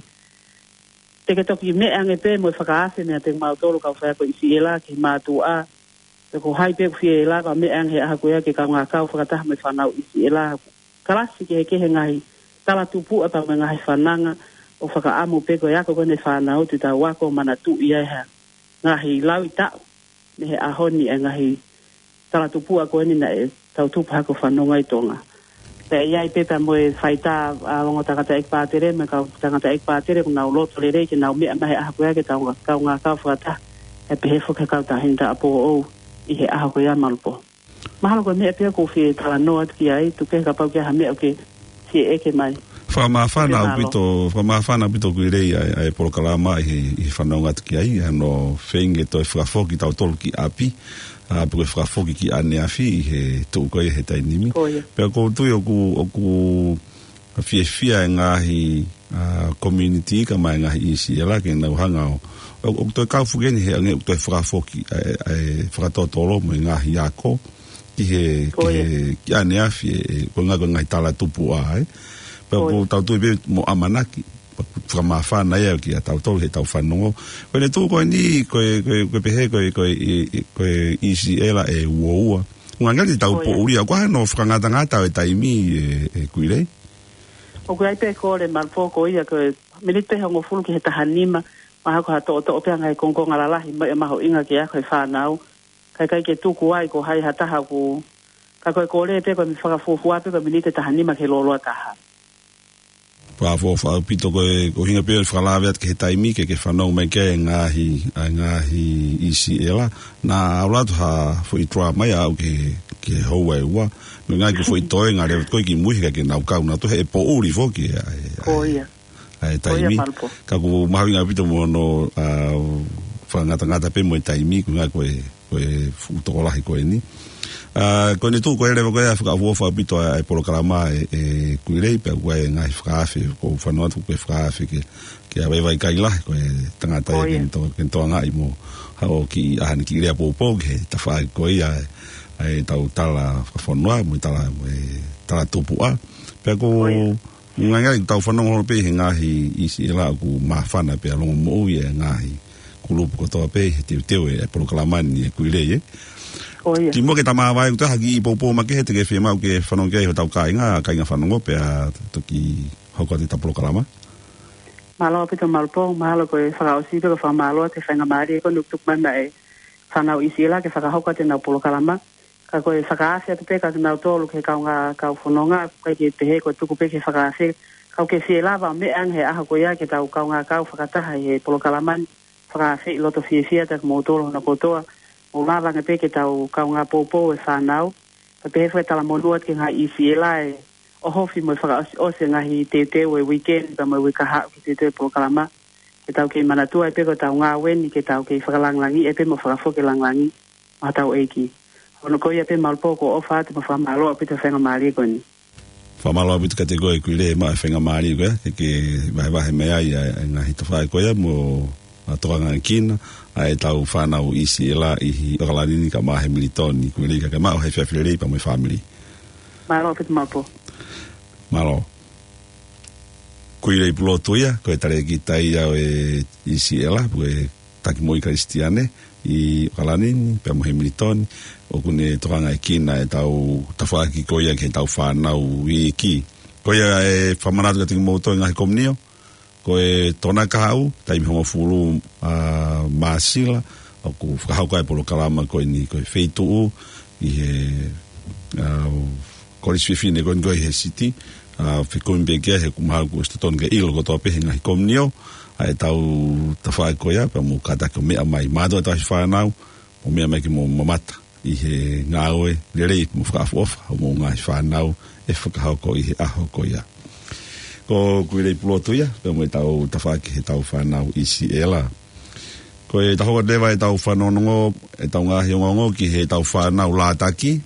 teke toki me ange pe mo whakaase nea te mautoro ka whaiako isi ela ki mātua ko hai pe fie la ka me ang he aha ko ya ke ka nga ka whakataha me whanau isi e la kalasi ke he ngahi tala tupu ata me ngahi whananga o whakaamu pe ko ya ko kone whanau te tau wako mana tu ia ha ngahi lau i tau me he ahoni e ngahi tala tupu a koe ni na e tau tupu hako whanonga i tonga pe iai pe pa mo e whaita wango tangata ek pātere me ka tangata ek pātere ko nau loto le rei ke nau mea mahe aha ko ya ke tau nga ka whakataha e pe he whakakau tahinta apo o i he aha koe a malpo. Mahalo koe mea pia ko whie tala noa ki ai, tu ke ka pau kia ha mea o ke si eke mai. Whamawhana pito kui rei ai polokalama i he whanaunga ki ai, ano whenge toi whakafoki tau tolu ki api, puke whakafoki ki ane awhi i he tuu koe he tainimi. Pea ko tui oku whia ngahi community ka mai ngahi isi e la ke nau hanga o toi kauwhugeni he ange o toi whakafoki whakatotolo mo ngahi ako ki ane awhi ko ngahi tala tupu a pea ko tau tui be mo amanaki whakamawhana ia ki a tau tolu he tau whanongo koe ne tū koe ni koe pehe koe isi e la e ua ngangati tau po uri a koe no whakangatangata e taimi e kuirei o kuai pe ko le malfoko ia koe milite hongo fulu ki he tahanima maha ko hato o pea ngai kongkonga lalahi mai maho inga ki a koe whanau kai ke tuku ai ko hai hataha ku ka koe kore pe koe mi whakafufua pe koe milite tahanima ke loloa taha Pāwho whaupito ko hinga pēr whakalaweat ke he taimi ke whanau mai ke ngahi isi ela na aulatu ha fo i troa mai au ke hou e ua no ngai ke fo i toe ngā rewa koe ki muhika ke nau kau na to he po uri fo ki ai taimi ka ku mahawi ngā pito mo no whangata pe mo i taimi ku ngā koe futokolahi koe ni koe ne tū koe rewa koe a whakawua whapito ai polokalama e kuirei pe koe ngahi whakawhi ko whanua tu koe whakawhi ke a wai kai lahi koe tangata e kentoa ngai mo hao ki ahani ki rea pōpō ke ta whaai koe ai tau tala whanua mo tala tupu a pe ko ngai tau whanua holo pe he ngahi isi e la ku mawhana pe alongo mo ui e ngahi kulupu kotoa pe he teo e polokalamani e kuirei Ki mo ke tama vai uta hagi popo ma ke te ke fema ke whanong ke ho tau kainga whanongo pe a toki hoko te tapolo kalama. Malo pito malpo, malo koe whakaosi peko whamalo te whainga maari ko nuktuk mana e whanau isi la ke whakahoko te nau polo kalama. Ka koe whakaase te peka te nau tolu ke kaunga kau whanonga koe ke te he koe tuku pe ke whakaase. Kau ke fie lava me ang he aha koe ke tau kaunga kau whakataha he polo kalaman. Whakaase i loto fie te mo tolo na kotoa. O lava nga pe ke tau kaunga popo e whanau. Pa pe hefwe tala monuat ke ngā isi e lai. O hofi mo whakaose ngahi te o e weekend pa mo wikaha ki te polo kalama. Ke tau ke manatua e pe ko tau ngā weni ke tau ke whakalanglangi e pe mo whakafoke langlangi. Ma tau eiki. Ono ko ia pe malpo ko ofa te mo whamaloa pe te whenga maari ko ni. Whamaloa pe te kategoe kui le ma e whenga maari ko ke wahe mea i ngahi te whae ko ia mo toka ngā kina. Ai tau whanau isi e la i okalanini ka mahe militoni kui rei ka mao hei whiawhirerei pa moi family. Malo pita mapo. Malo. Kui rei pulo tuia, koe tare ki tai au e isi e la, pue taki moi kristiane i okalanini pa mohe militoni o kune toka ngai kina e tau tawhaki koia ke tau whanau i ki. Koia e whamanatu ka tiki mouto ngahi komunio. Koe tona kahau, taimi hongo fulu maasila, o ku whakahau kai polo kalama koe ni koe wheituu i he kore swifine koe ngoi he city whikoin begea he kumahau ku staton ke ilo kotoa pehe ngahi komnio ai tau tawhai koea pa mu katako mea mai mātua tahi whanau o mea mai ki mo mamata i he ngāoe lerei mo whakaafofa o mo ngahi whanau e whakahau ko i he aho koea ko kuirei pulotu ia pe mo tau tawhai ki he tau whanau isi ela ko e tahoka lewa e tau whanonongo e tau ngahi ongongo ki he tau whanau lātaki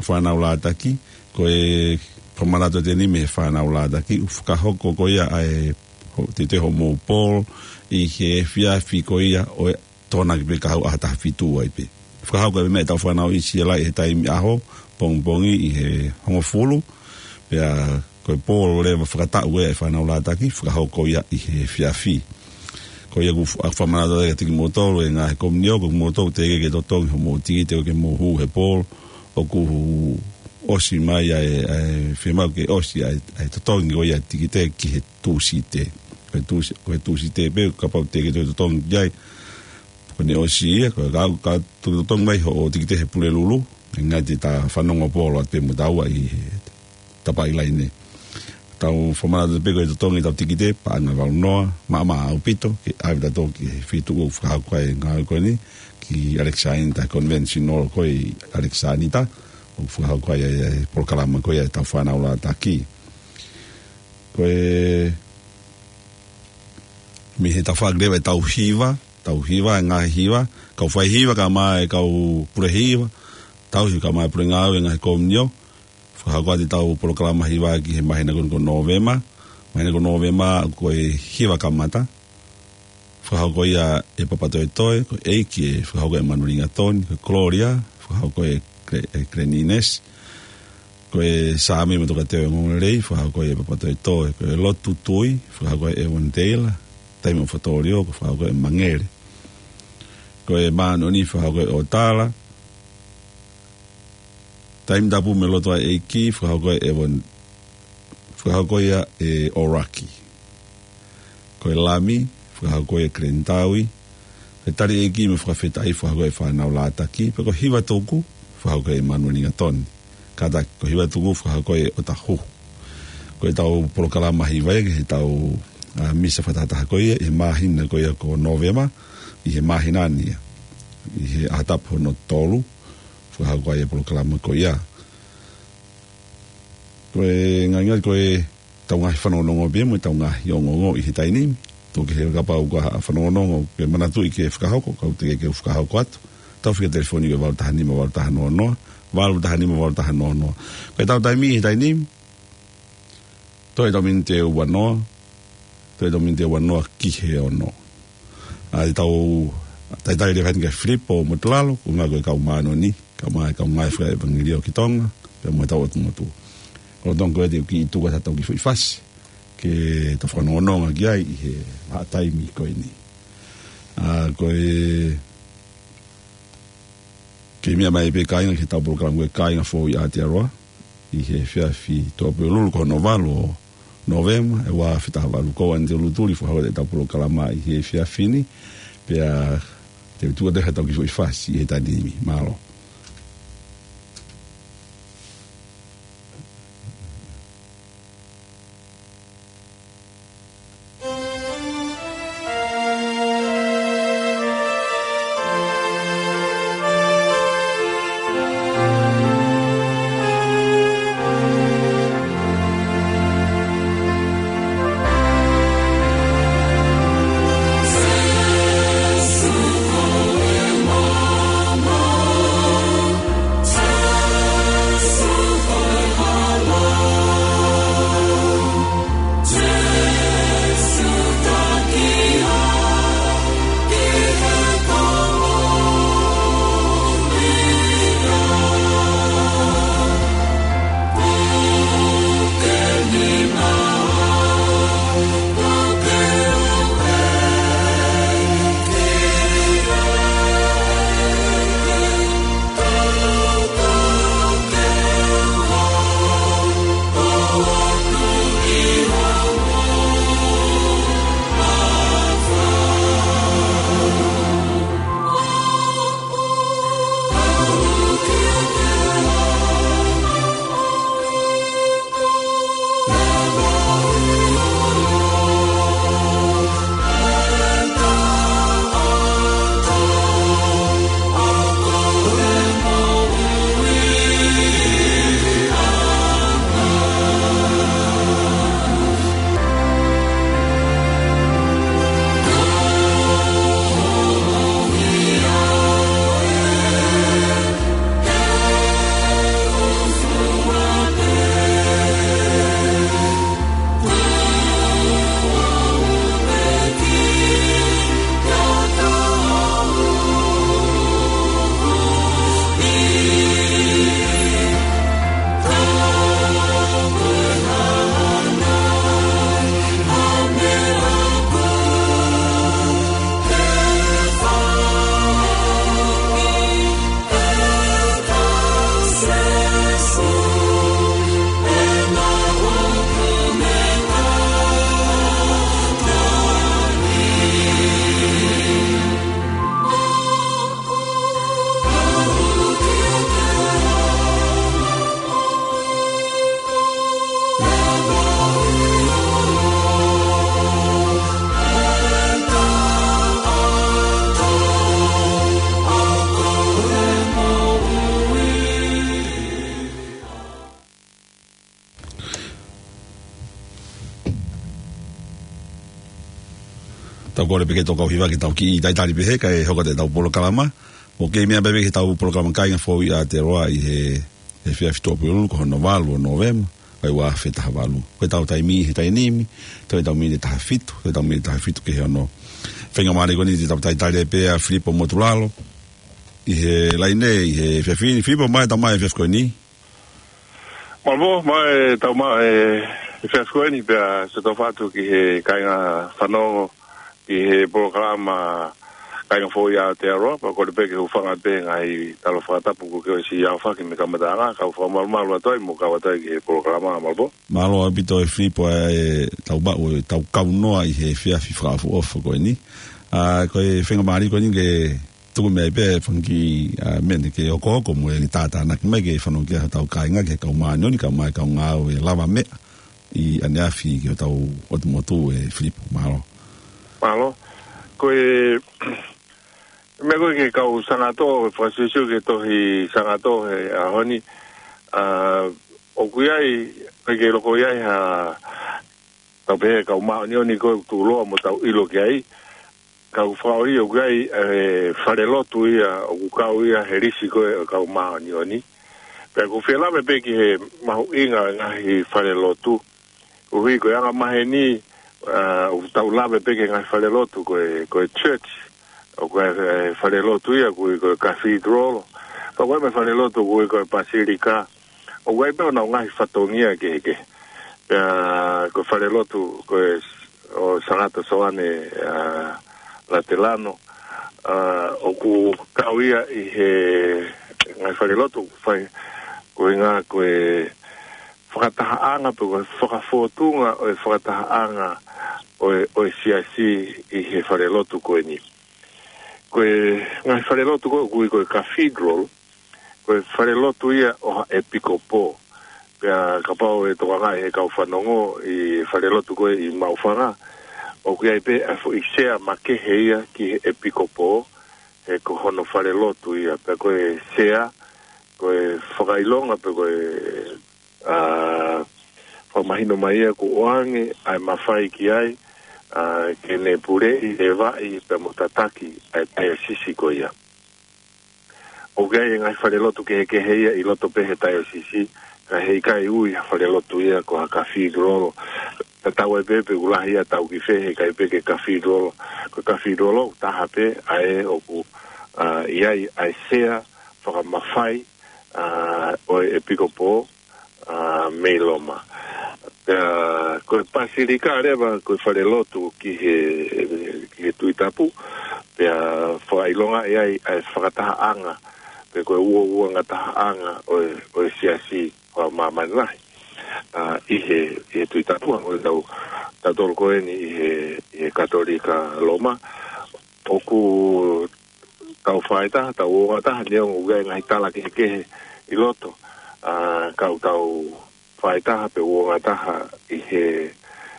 ko e pamarato te nime he whanau lātaki u whakahoko ko ia ai te te homo Paul i he whiawhi ko ia o tōna ki pe kahau aha taha whitu ai pe. Whakahau ka me tau whanau i siela i he taimi aho, pongi i he hongo fulu, pia koe Paul lewa whakatau e whanau lātaki, whakahau ko ia i he whiawhi. Ko ia ku whamanata te tiki motoro e ngā he komnio, ko motoro te ke totongi homo tiki te o ke mohu he Paul, o ku osi mai ai whemau ke osi ai totongi o ia tiki te ki he tūsi te. Koe tūsi te pe, kapau te ke totongi jai, ko ne osi ia, koe ka totongi mai o tiki te he pule lulu, ngai te ta whanonga polo at pe mo taua i he tapai lai ne. Tau whamanata te pe koe totongi tau tiki te, paanga wau noa, maa au pito, ke awita tō ki he whitu o whakau koe ngā koe ni, ki Alexanita Conventional koe Alexanita, o whakau koe polkalama koe tau whanau la taki. Koe mi he tawhak lewa e tau hiwa e ngā hiwa, kau whai hiwa ka mai kau pure hiwa, tau hiwa ka mai pure ngāu e ngā he komnio, whakau te tau proklama hiwa ki he mahina ko Novema koe hiwa ka mata, whakau koe ia e papatoe toe, koe eiki e whakau koe manuringa toni, koe Gloria, whakau koe Krenines, koe Sami matoka teo e ngongerei, whakau koe e papatoe toe, koe Lotu Tui, whakau koe e Wandela, taimo whatorio, ko whakau koe Mangere. Koe Manoni, whakau koe Otala. Taim tapu me lotoa eiki, whakau koe whakau koe e Oraki. Koe Lami, whakau koe Krentaui. Koe tari eiki me whakawhetai, whakau koe whanau lātaki. Peko hiwa tōku, whakau koe Manueli Ngatoni. Kata ko hiwa tōku, whakau koe Otahu. Koe tau polokalama hiwa he tau misa whatataha koe e mahina koe ko Novema i he mahinania i he atapo no tolu whakau koe e polokalama koe ia koe ngangat koe tau ngahi whanonongo bia mo tau ngahi ongongo i he tainimi tō ke he kapau koe whanonongo ke manatu i ke whakahauko kau te ke whakahauko atu tau whika telefoni koe walutahanima walutahanonoa koe tau taimi i he tainimi toi tau mini te uanoa toi tau mini te uanoa ki he ono. Ai tau tai le whatinga flip o motlalo, ko ngā koe kau māno ni, kau mai whaka evangelio ki tonga, pia mo tau atu motu. Ko tonga koe te ki i tuka tatau ki whaifasi, ke ta whanonga ki ai i he taimi koe ni. Koe ke mea mai pe kainga ki tau program koe kainga fo i Aotearoa, i he whiawhi tō pio lulu ko Novalo Novema, e wā whitahavalu koa ni te uluturi whahau te tapuro kalama i he whiawhini, pia te tua deha tau ki fo i whasi i he tanimi, malo. Mama tau kore peke toko hiwa ki tau ki i taitari pehe kai hoka te tau polo kalama o ke mea bebe ki tau polo kalama kai ngā fōi a te roa i he whia whitopu unu ko hono walu o novema kai wā whetaha walu koe tau tai mi he tai nimi toi tau mi te taha fitu toi tau mi te taha fitu ke he ono whenga maare koni te tau taitari pea Filipo Motulalo i he laine i he whia whini Filipo mai tau mai whia whikoini Malvo mai tau mai whia whikoini pea se tau whatu ki he kai ngā whanongo i he programa kai ngā fōi a te aroa, pa kore peke hu whanga te ngai talo whakatapu ko keo si iau whaki me kamatanga, kau whamalumalu atai mo kawatai ki he programa malbo. Malo a bito e Filipo e tau bau e tau kaunoa i he whiawhi whakafu ofa koe ni. Koe whenga maari koe ni ke tuku mea pe whangi mene ke oko mo e tātā naki mai ke whanau kia tau kāinga ke kau maanioni, kau mai kau ngāo e lava mea i aneawhi ke tau otumotu e Filipo Malo. Malo, koe me koe ke kau sangato e whasisio ke tohi sangato e ahoni o kuiai koe ke loko iai ha tau pehe kau maonioni koe tūloa mo tau ilo ki ai kau whaori o kuiai wharelotu ia o kukau ia he risi koe kau maonioni pea ku whelame pe ki he mahu inga ngahi wharelotu uhui koe anga mahe ni tau lawe peke ngai wharelotu koe church o koe wharelotu ia koe cathedral pa koe me wharelotu koe basilica o koe peo nau ngai whatongia ke koe wharelotu koe o Sangata Soane Latelano o ku kau ia i he ngai wharelotu koe ngā koe whakatahaanga pe koe whakafotunga o e whakatahaanga o e CIC i he wharelotu koe ni. Koe ngai wharelotu koe cathedral, koe wharelotu ia o Epikopo. Pea kapau e toka ngai he kau whanongo i wharelotu koe i Maufanga. O kia i pe a fo i sea makehe ia ki he Epikopo, he ko hono wharelotu ia. Pea koe sea, koe whakailonga pe koe whamahino mai ia ko oange ai mawhai ki ai ke ne pure i e vai pe motataki ai taia sisi ko ia o gai ngai wharelotu ke heia i loto pehe taia sisi ka hei kai ui wharelotu ia ko ha cathedral ta tau e pepe ulahi a tau ki whehe kai peke cathedral ko cathedral taha pe ai o ku iai ai sea whakamawhai o e Epikopo Meiloma. Koe pasirika rewa koe wharelotu ki he tuitapu pea whailonga iai ai whakatahaanga pe koe ua ngatahaanga o e siasi wha mamanahi i he tuitapu o tau tatoro koe ni i he katolika Loma oku tau whaitaha tau oataha neongo ugai ngahi tala ki he kehe i loto kau whaitaha pe uongataha i he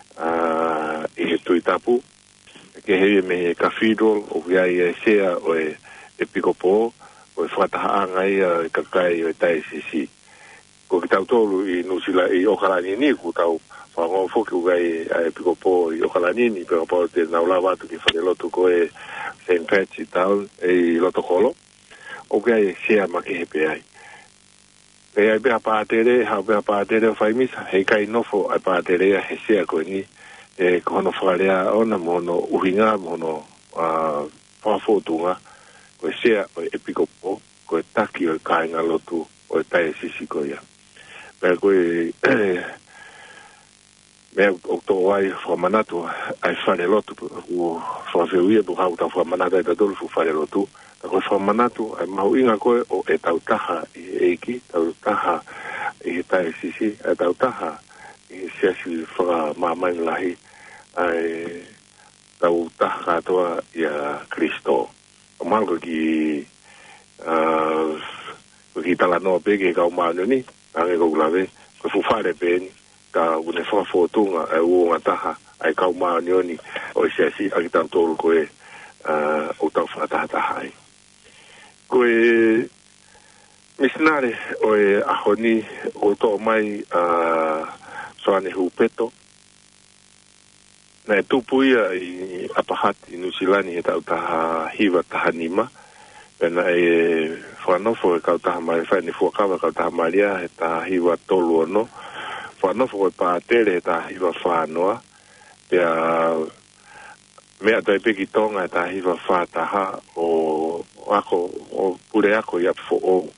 tuitapu ke he me he cathedral o ia i sea o e pikopo o e whataha angai e kakai o e tai sisi ko ki tau tolu i nusila i okalanini ku tau whango foki ugai e pikopo i okalanini pe o te naulawa tu ki whanelotu ko e St. Pat's i tau e lotokolo o kia e sea maki he pe ai pe ai bea pātere hau bea pātere o whaimisa hei kai nofo ai pātere he sea ko ni e kono whakarea ona mono uhinga mono whafotunga ko e sea o e pikopo ko e taki o e kāinga lotu o e tai sisi ko ia pea ko e mea o tō ai whamanatu ai whare lotu o whawhewia tu hau tau whamanatu ai tatolu fu whare lotu ta koe whamanatu ai mau inga koe o e tautaha i eiki tautaha i he tai sisi e tautaha i siasi whaka mamai lahi ai tautaha katoa i a Kristo o mango ki ki talanoa peke kau maanoni ange kou lave koe fu whare peni ka une whafotunga e uonga taha ai kau maanioni o i siasi a ki tau tōru koe o tau whataha ai. Koe misinare o e ahoni o tō mai soane hupeto na e tupu ia i apahati nusilani he tau taha hiva taha nima pena e whanofo e kau taha mai whaini fuakawa kau taha maria he taha hiva tolu ono whanofo e pātere he taha hiva whanoa pia mea tai peki tonga e taha hiva whataha o pure ako i apfo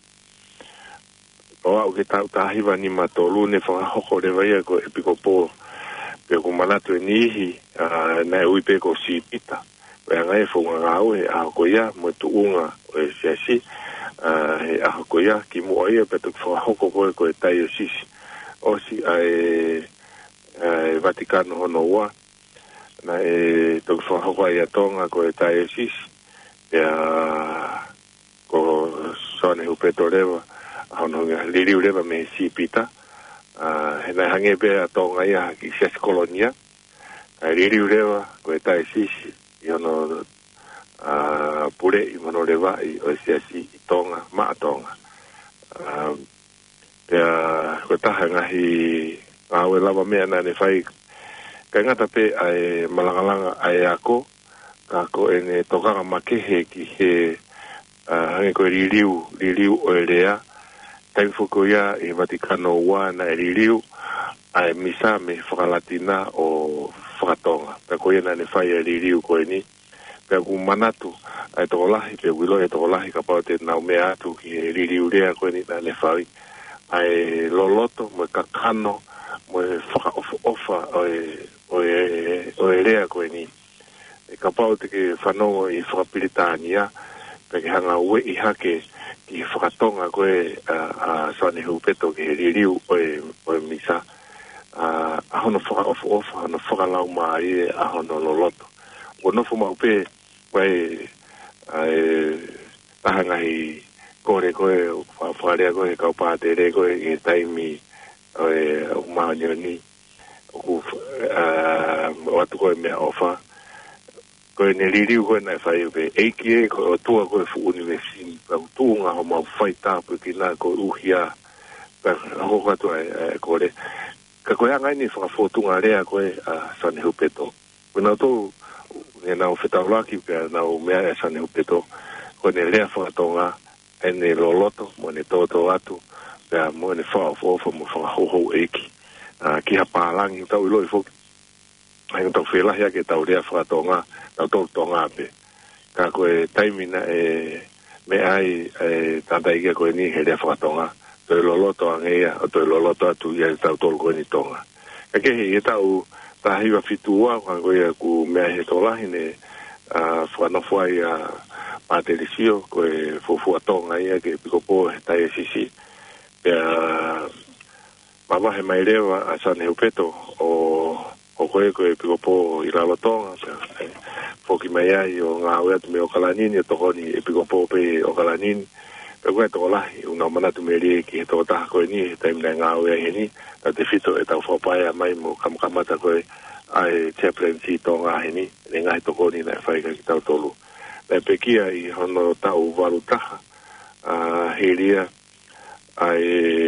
o au ke tau taha hiva nima tolu ne whakahoko rewa ia ko epiko pō pe ko manatu e nihi na e ui pe ko si pita pe ngai fo nga au e a ko ia mo tu unga o e siasi e a ko ia ki mo ia pe tu fo hoko ko e tai o sisi o si ai Vaticano hono wa na e tu fo hoko ia tonga ko e tai o sisi ya ko sone upeto rewa hono liriu rewa me si pita hena hange pe a tonga ia ki siasi kolonia ai ririu rewa ko e tai sisi i ono pure i mano rewa i o siasi i tonga maa tonga pea ko taha ngahi awe lava mea nane whai ka ngata pe ai malangalanga ai ako ka ko ene tokanga makehe ki he hange ko ririu o e rea taifuko ia i Vaticano wa na e ririu ai misa me whakalatina o whakatonga. Pea koe nane whai e ririu koe ni. Pea ku manatu ai tokolahi, pea wilo e tokolahi ka pao te nau mea atu ki e ririu rea koe ni nane whai. Ai loloto, mo e kakano, mo e whakaofa o e rea koe ni. E ka pao te ke whanongo i whakapiritania, pea ke hanga ue i hake ki whakatonga koe a soane hupeto ki he ririu o e misa. Ahono whakaofa, ahono whakalau mai ahono loloto. O nofo maupe, wai tahangahi kore koe, whakarea koe, kau pātere koe, i taimi o e umaanioni, o atu koe mea ofa. Koe ne ririu koe nai whai upe, eiki e koe o tua koe fu universini, kau tuunga ho mau whai tāpu ki nā koe uhia, hoko atu e kore. Ka koe angai ni whakafotunga rea koe Sane Hupeto. Koe nau tō, ne nau whetaulaki pia nau mea e Sane Hupeto, koe ne rea whakatonga, e ne loloto, mo ne tōtō atu, pia mo ne whaafofa, mo whakahoho eiki. Ki ha pālangi, tau iloi whoki. Ai tau whelahi ake tau rea whakatonga, tau tō tonga ape. Ka koe taimina me ai tātai kia koe ni he rea whakatonga. Toi loloto angeia, o toi loloto atu ia tau tolu koe ni tonga. Ka kehi e tau tahiwa fitua, kua koe ku mea he tolahi ne whanofua ia materisio, koe fufua tonga ia ke pikopo he tai sisi. Pea mawahe mai rewa a Sane Hupeto o koe pikopo i lalo tonga. Foki mai ai o ngā ue atu me o kalanini, o tokoni e pikopo pe o kalanini. Peko e tō lahi, una manatu meri ki he tō taha koe ni, he taimina ngāo e heni, ta te whito e tau whapaia mai mo kamata koe ai chaplaincy tō ngā heni, ne ngai toko ni nei whaika ki tau tolu. Nei pekia i hono tau waru taha, he ria ai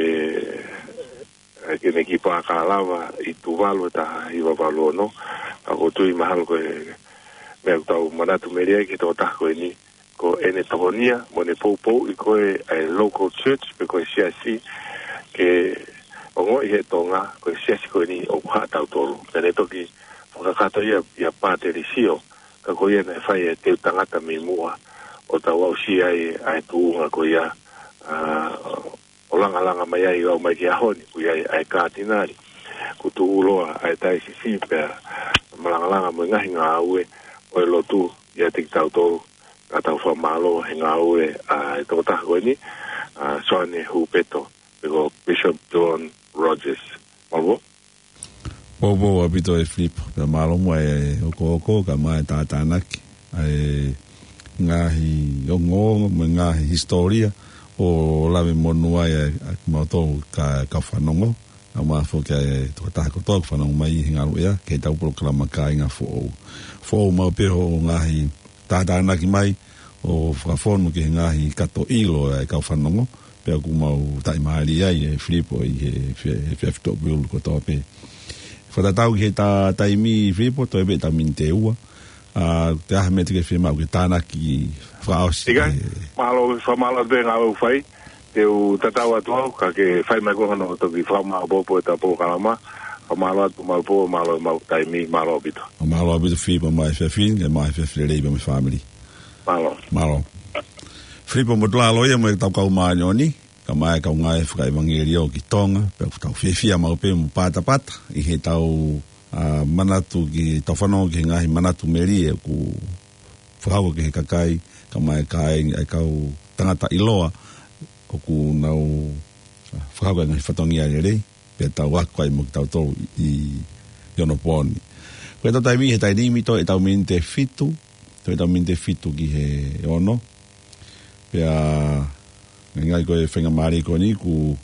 kene ki pāka lawa i tu walu taha i wawalu ono, ako tui mahalo koe mea tau manatu meri ki tō taha koe ni, ko ene tohonia mo ne poupou i koe ai local church pe koe siasi ke ongo i he tonga koe siasi koe ni o kuha tau tolu tene toki whakakato ia pāterisio ka koe ia nei whai e teu tangata me mua o tau au si ai tuunga koe ia o langa mai ai au mai ki ahoni koe ai kātinari ko tu uloa ai tai sisi pe malanga mo ngahi ngā aue o e lotu ia tik tau tolu atau fa malo hinga ue to ta koini soane hupeto pego Bishop John Rogers malvo bobo abito e flip pe malo mo e oko ka mai tatanaki ai ngahi ongo mo ngahi historia o lave monua e moto ka fanongo ama fo ke to ta ko to fanongo mai hinga ue ke tau proclama ka inga fo mo pe ho ngahi tatanaki mai o whakafono ki ngahi kato ilo e kau whanongo pea ku mau taimahari ai e Filipo i he whiafito biulu ko tō pe whatatau ki he taimi Filipo tō ebe ta min te ua te aha me te ke whiamau ke tānaki whaaosi Ikai, mahalo whamala te ngā au whai te u tatau atu au ka ke whai mai kohano toki whamau popo e ta po kalama mahalo atu mau po mahalo mau taimi mahalo abito mahalo abito Filipo mai whiafin ke mai whiafin reiba mai family Malo. Filipo mo tlalo ia mo tau kau maanyoni, ka mai kau ngai whakai wangeri o ki tonga, pe tau whiawhia mau pe mo pata i he tau manatu ki tau whanau ki ngahi manatu meri e ku whakaua ki he kakai, ka mai kai ai kau tangata iloa, o ku nau whakaua ngahi whatongi ai rei, pe tau wakwai mo ki tau tolu i Yonoponi. Koe tau taimi he tai nimito e tau minte fitu, toi tau minte fitu ki he ono pea ngai koe whenga maari ko ni ku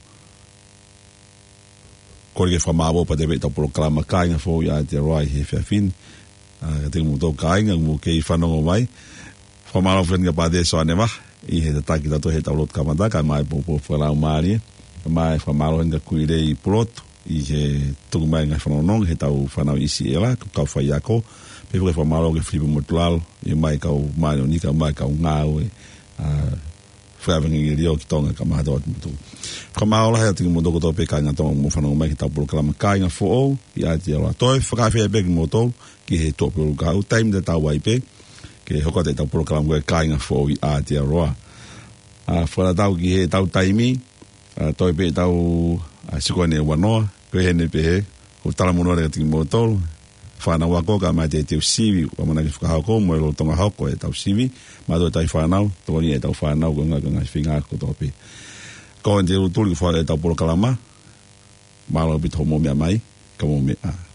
kore ke whamabo pa te vei tau proclama kāinga fō i Aotearoa i he whiawhin ka te muto kāinga mu kei whanongo mai whamaro whenga pa te soane wah i he tataki tato he tau lot kamata ka mai popo whalau maari ka mai whamaro henga kuire i purotu i he tuku mai ngai whanonong he tau whanau isi ela kau whai ako pepe ke whamaro ke Filipo Motulalo i mai kau maano nika mai kau ngāo e whavengi i rio ki tonga ka maha tawat mutu whamaro lahe ati ki motoko tō pe kāinga tonga mo whanongo mai ki tau proclama kāinga fō i Aotearoa toi whakawhia pe ki motolo ki he tōpe uru kāu taim te tau waipe ke hoko te tau proclama koe kāinga fō i Aotearoa whanatau ki he tau taimi toi pe tau sikoane wanoa koe hene pe he o talamonoa re ati ki motolo whanau ako ka mai te teo siwi wa mana ki whakahauko mo e lo tonga hauko e tau siwi ma do tai whanau tō ni e tau whanau ko ngai whinga ko tōpe ko en te utuli ki whare e tau polo kalama ma lo bito mo mea mai ka mo mea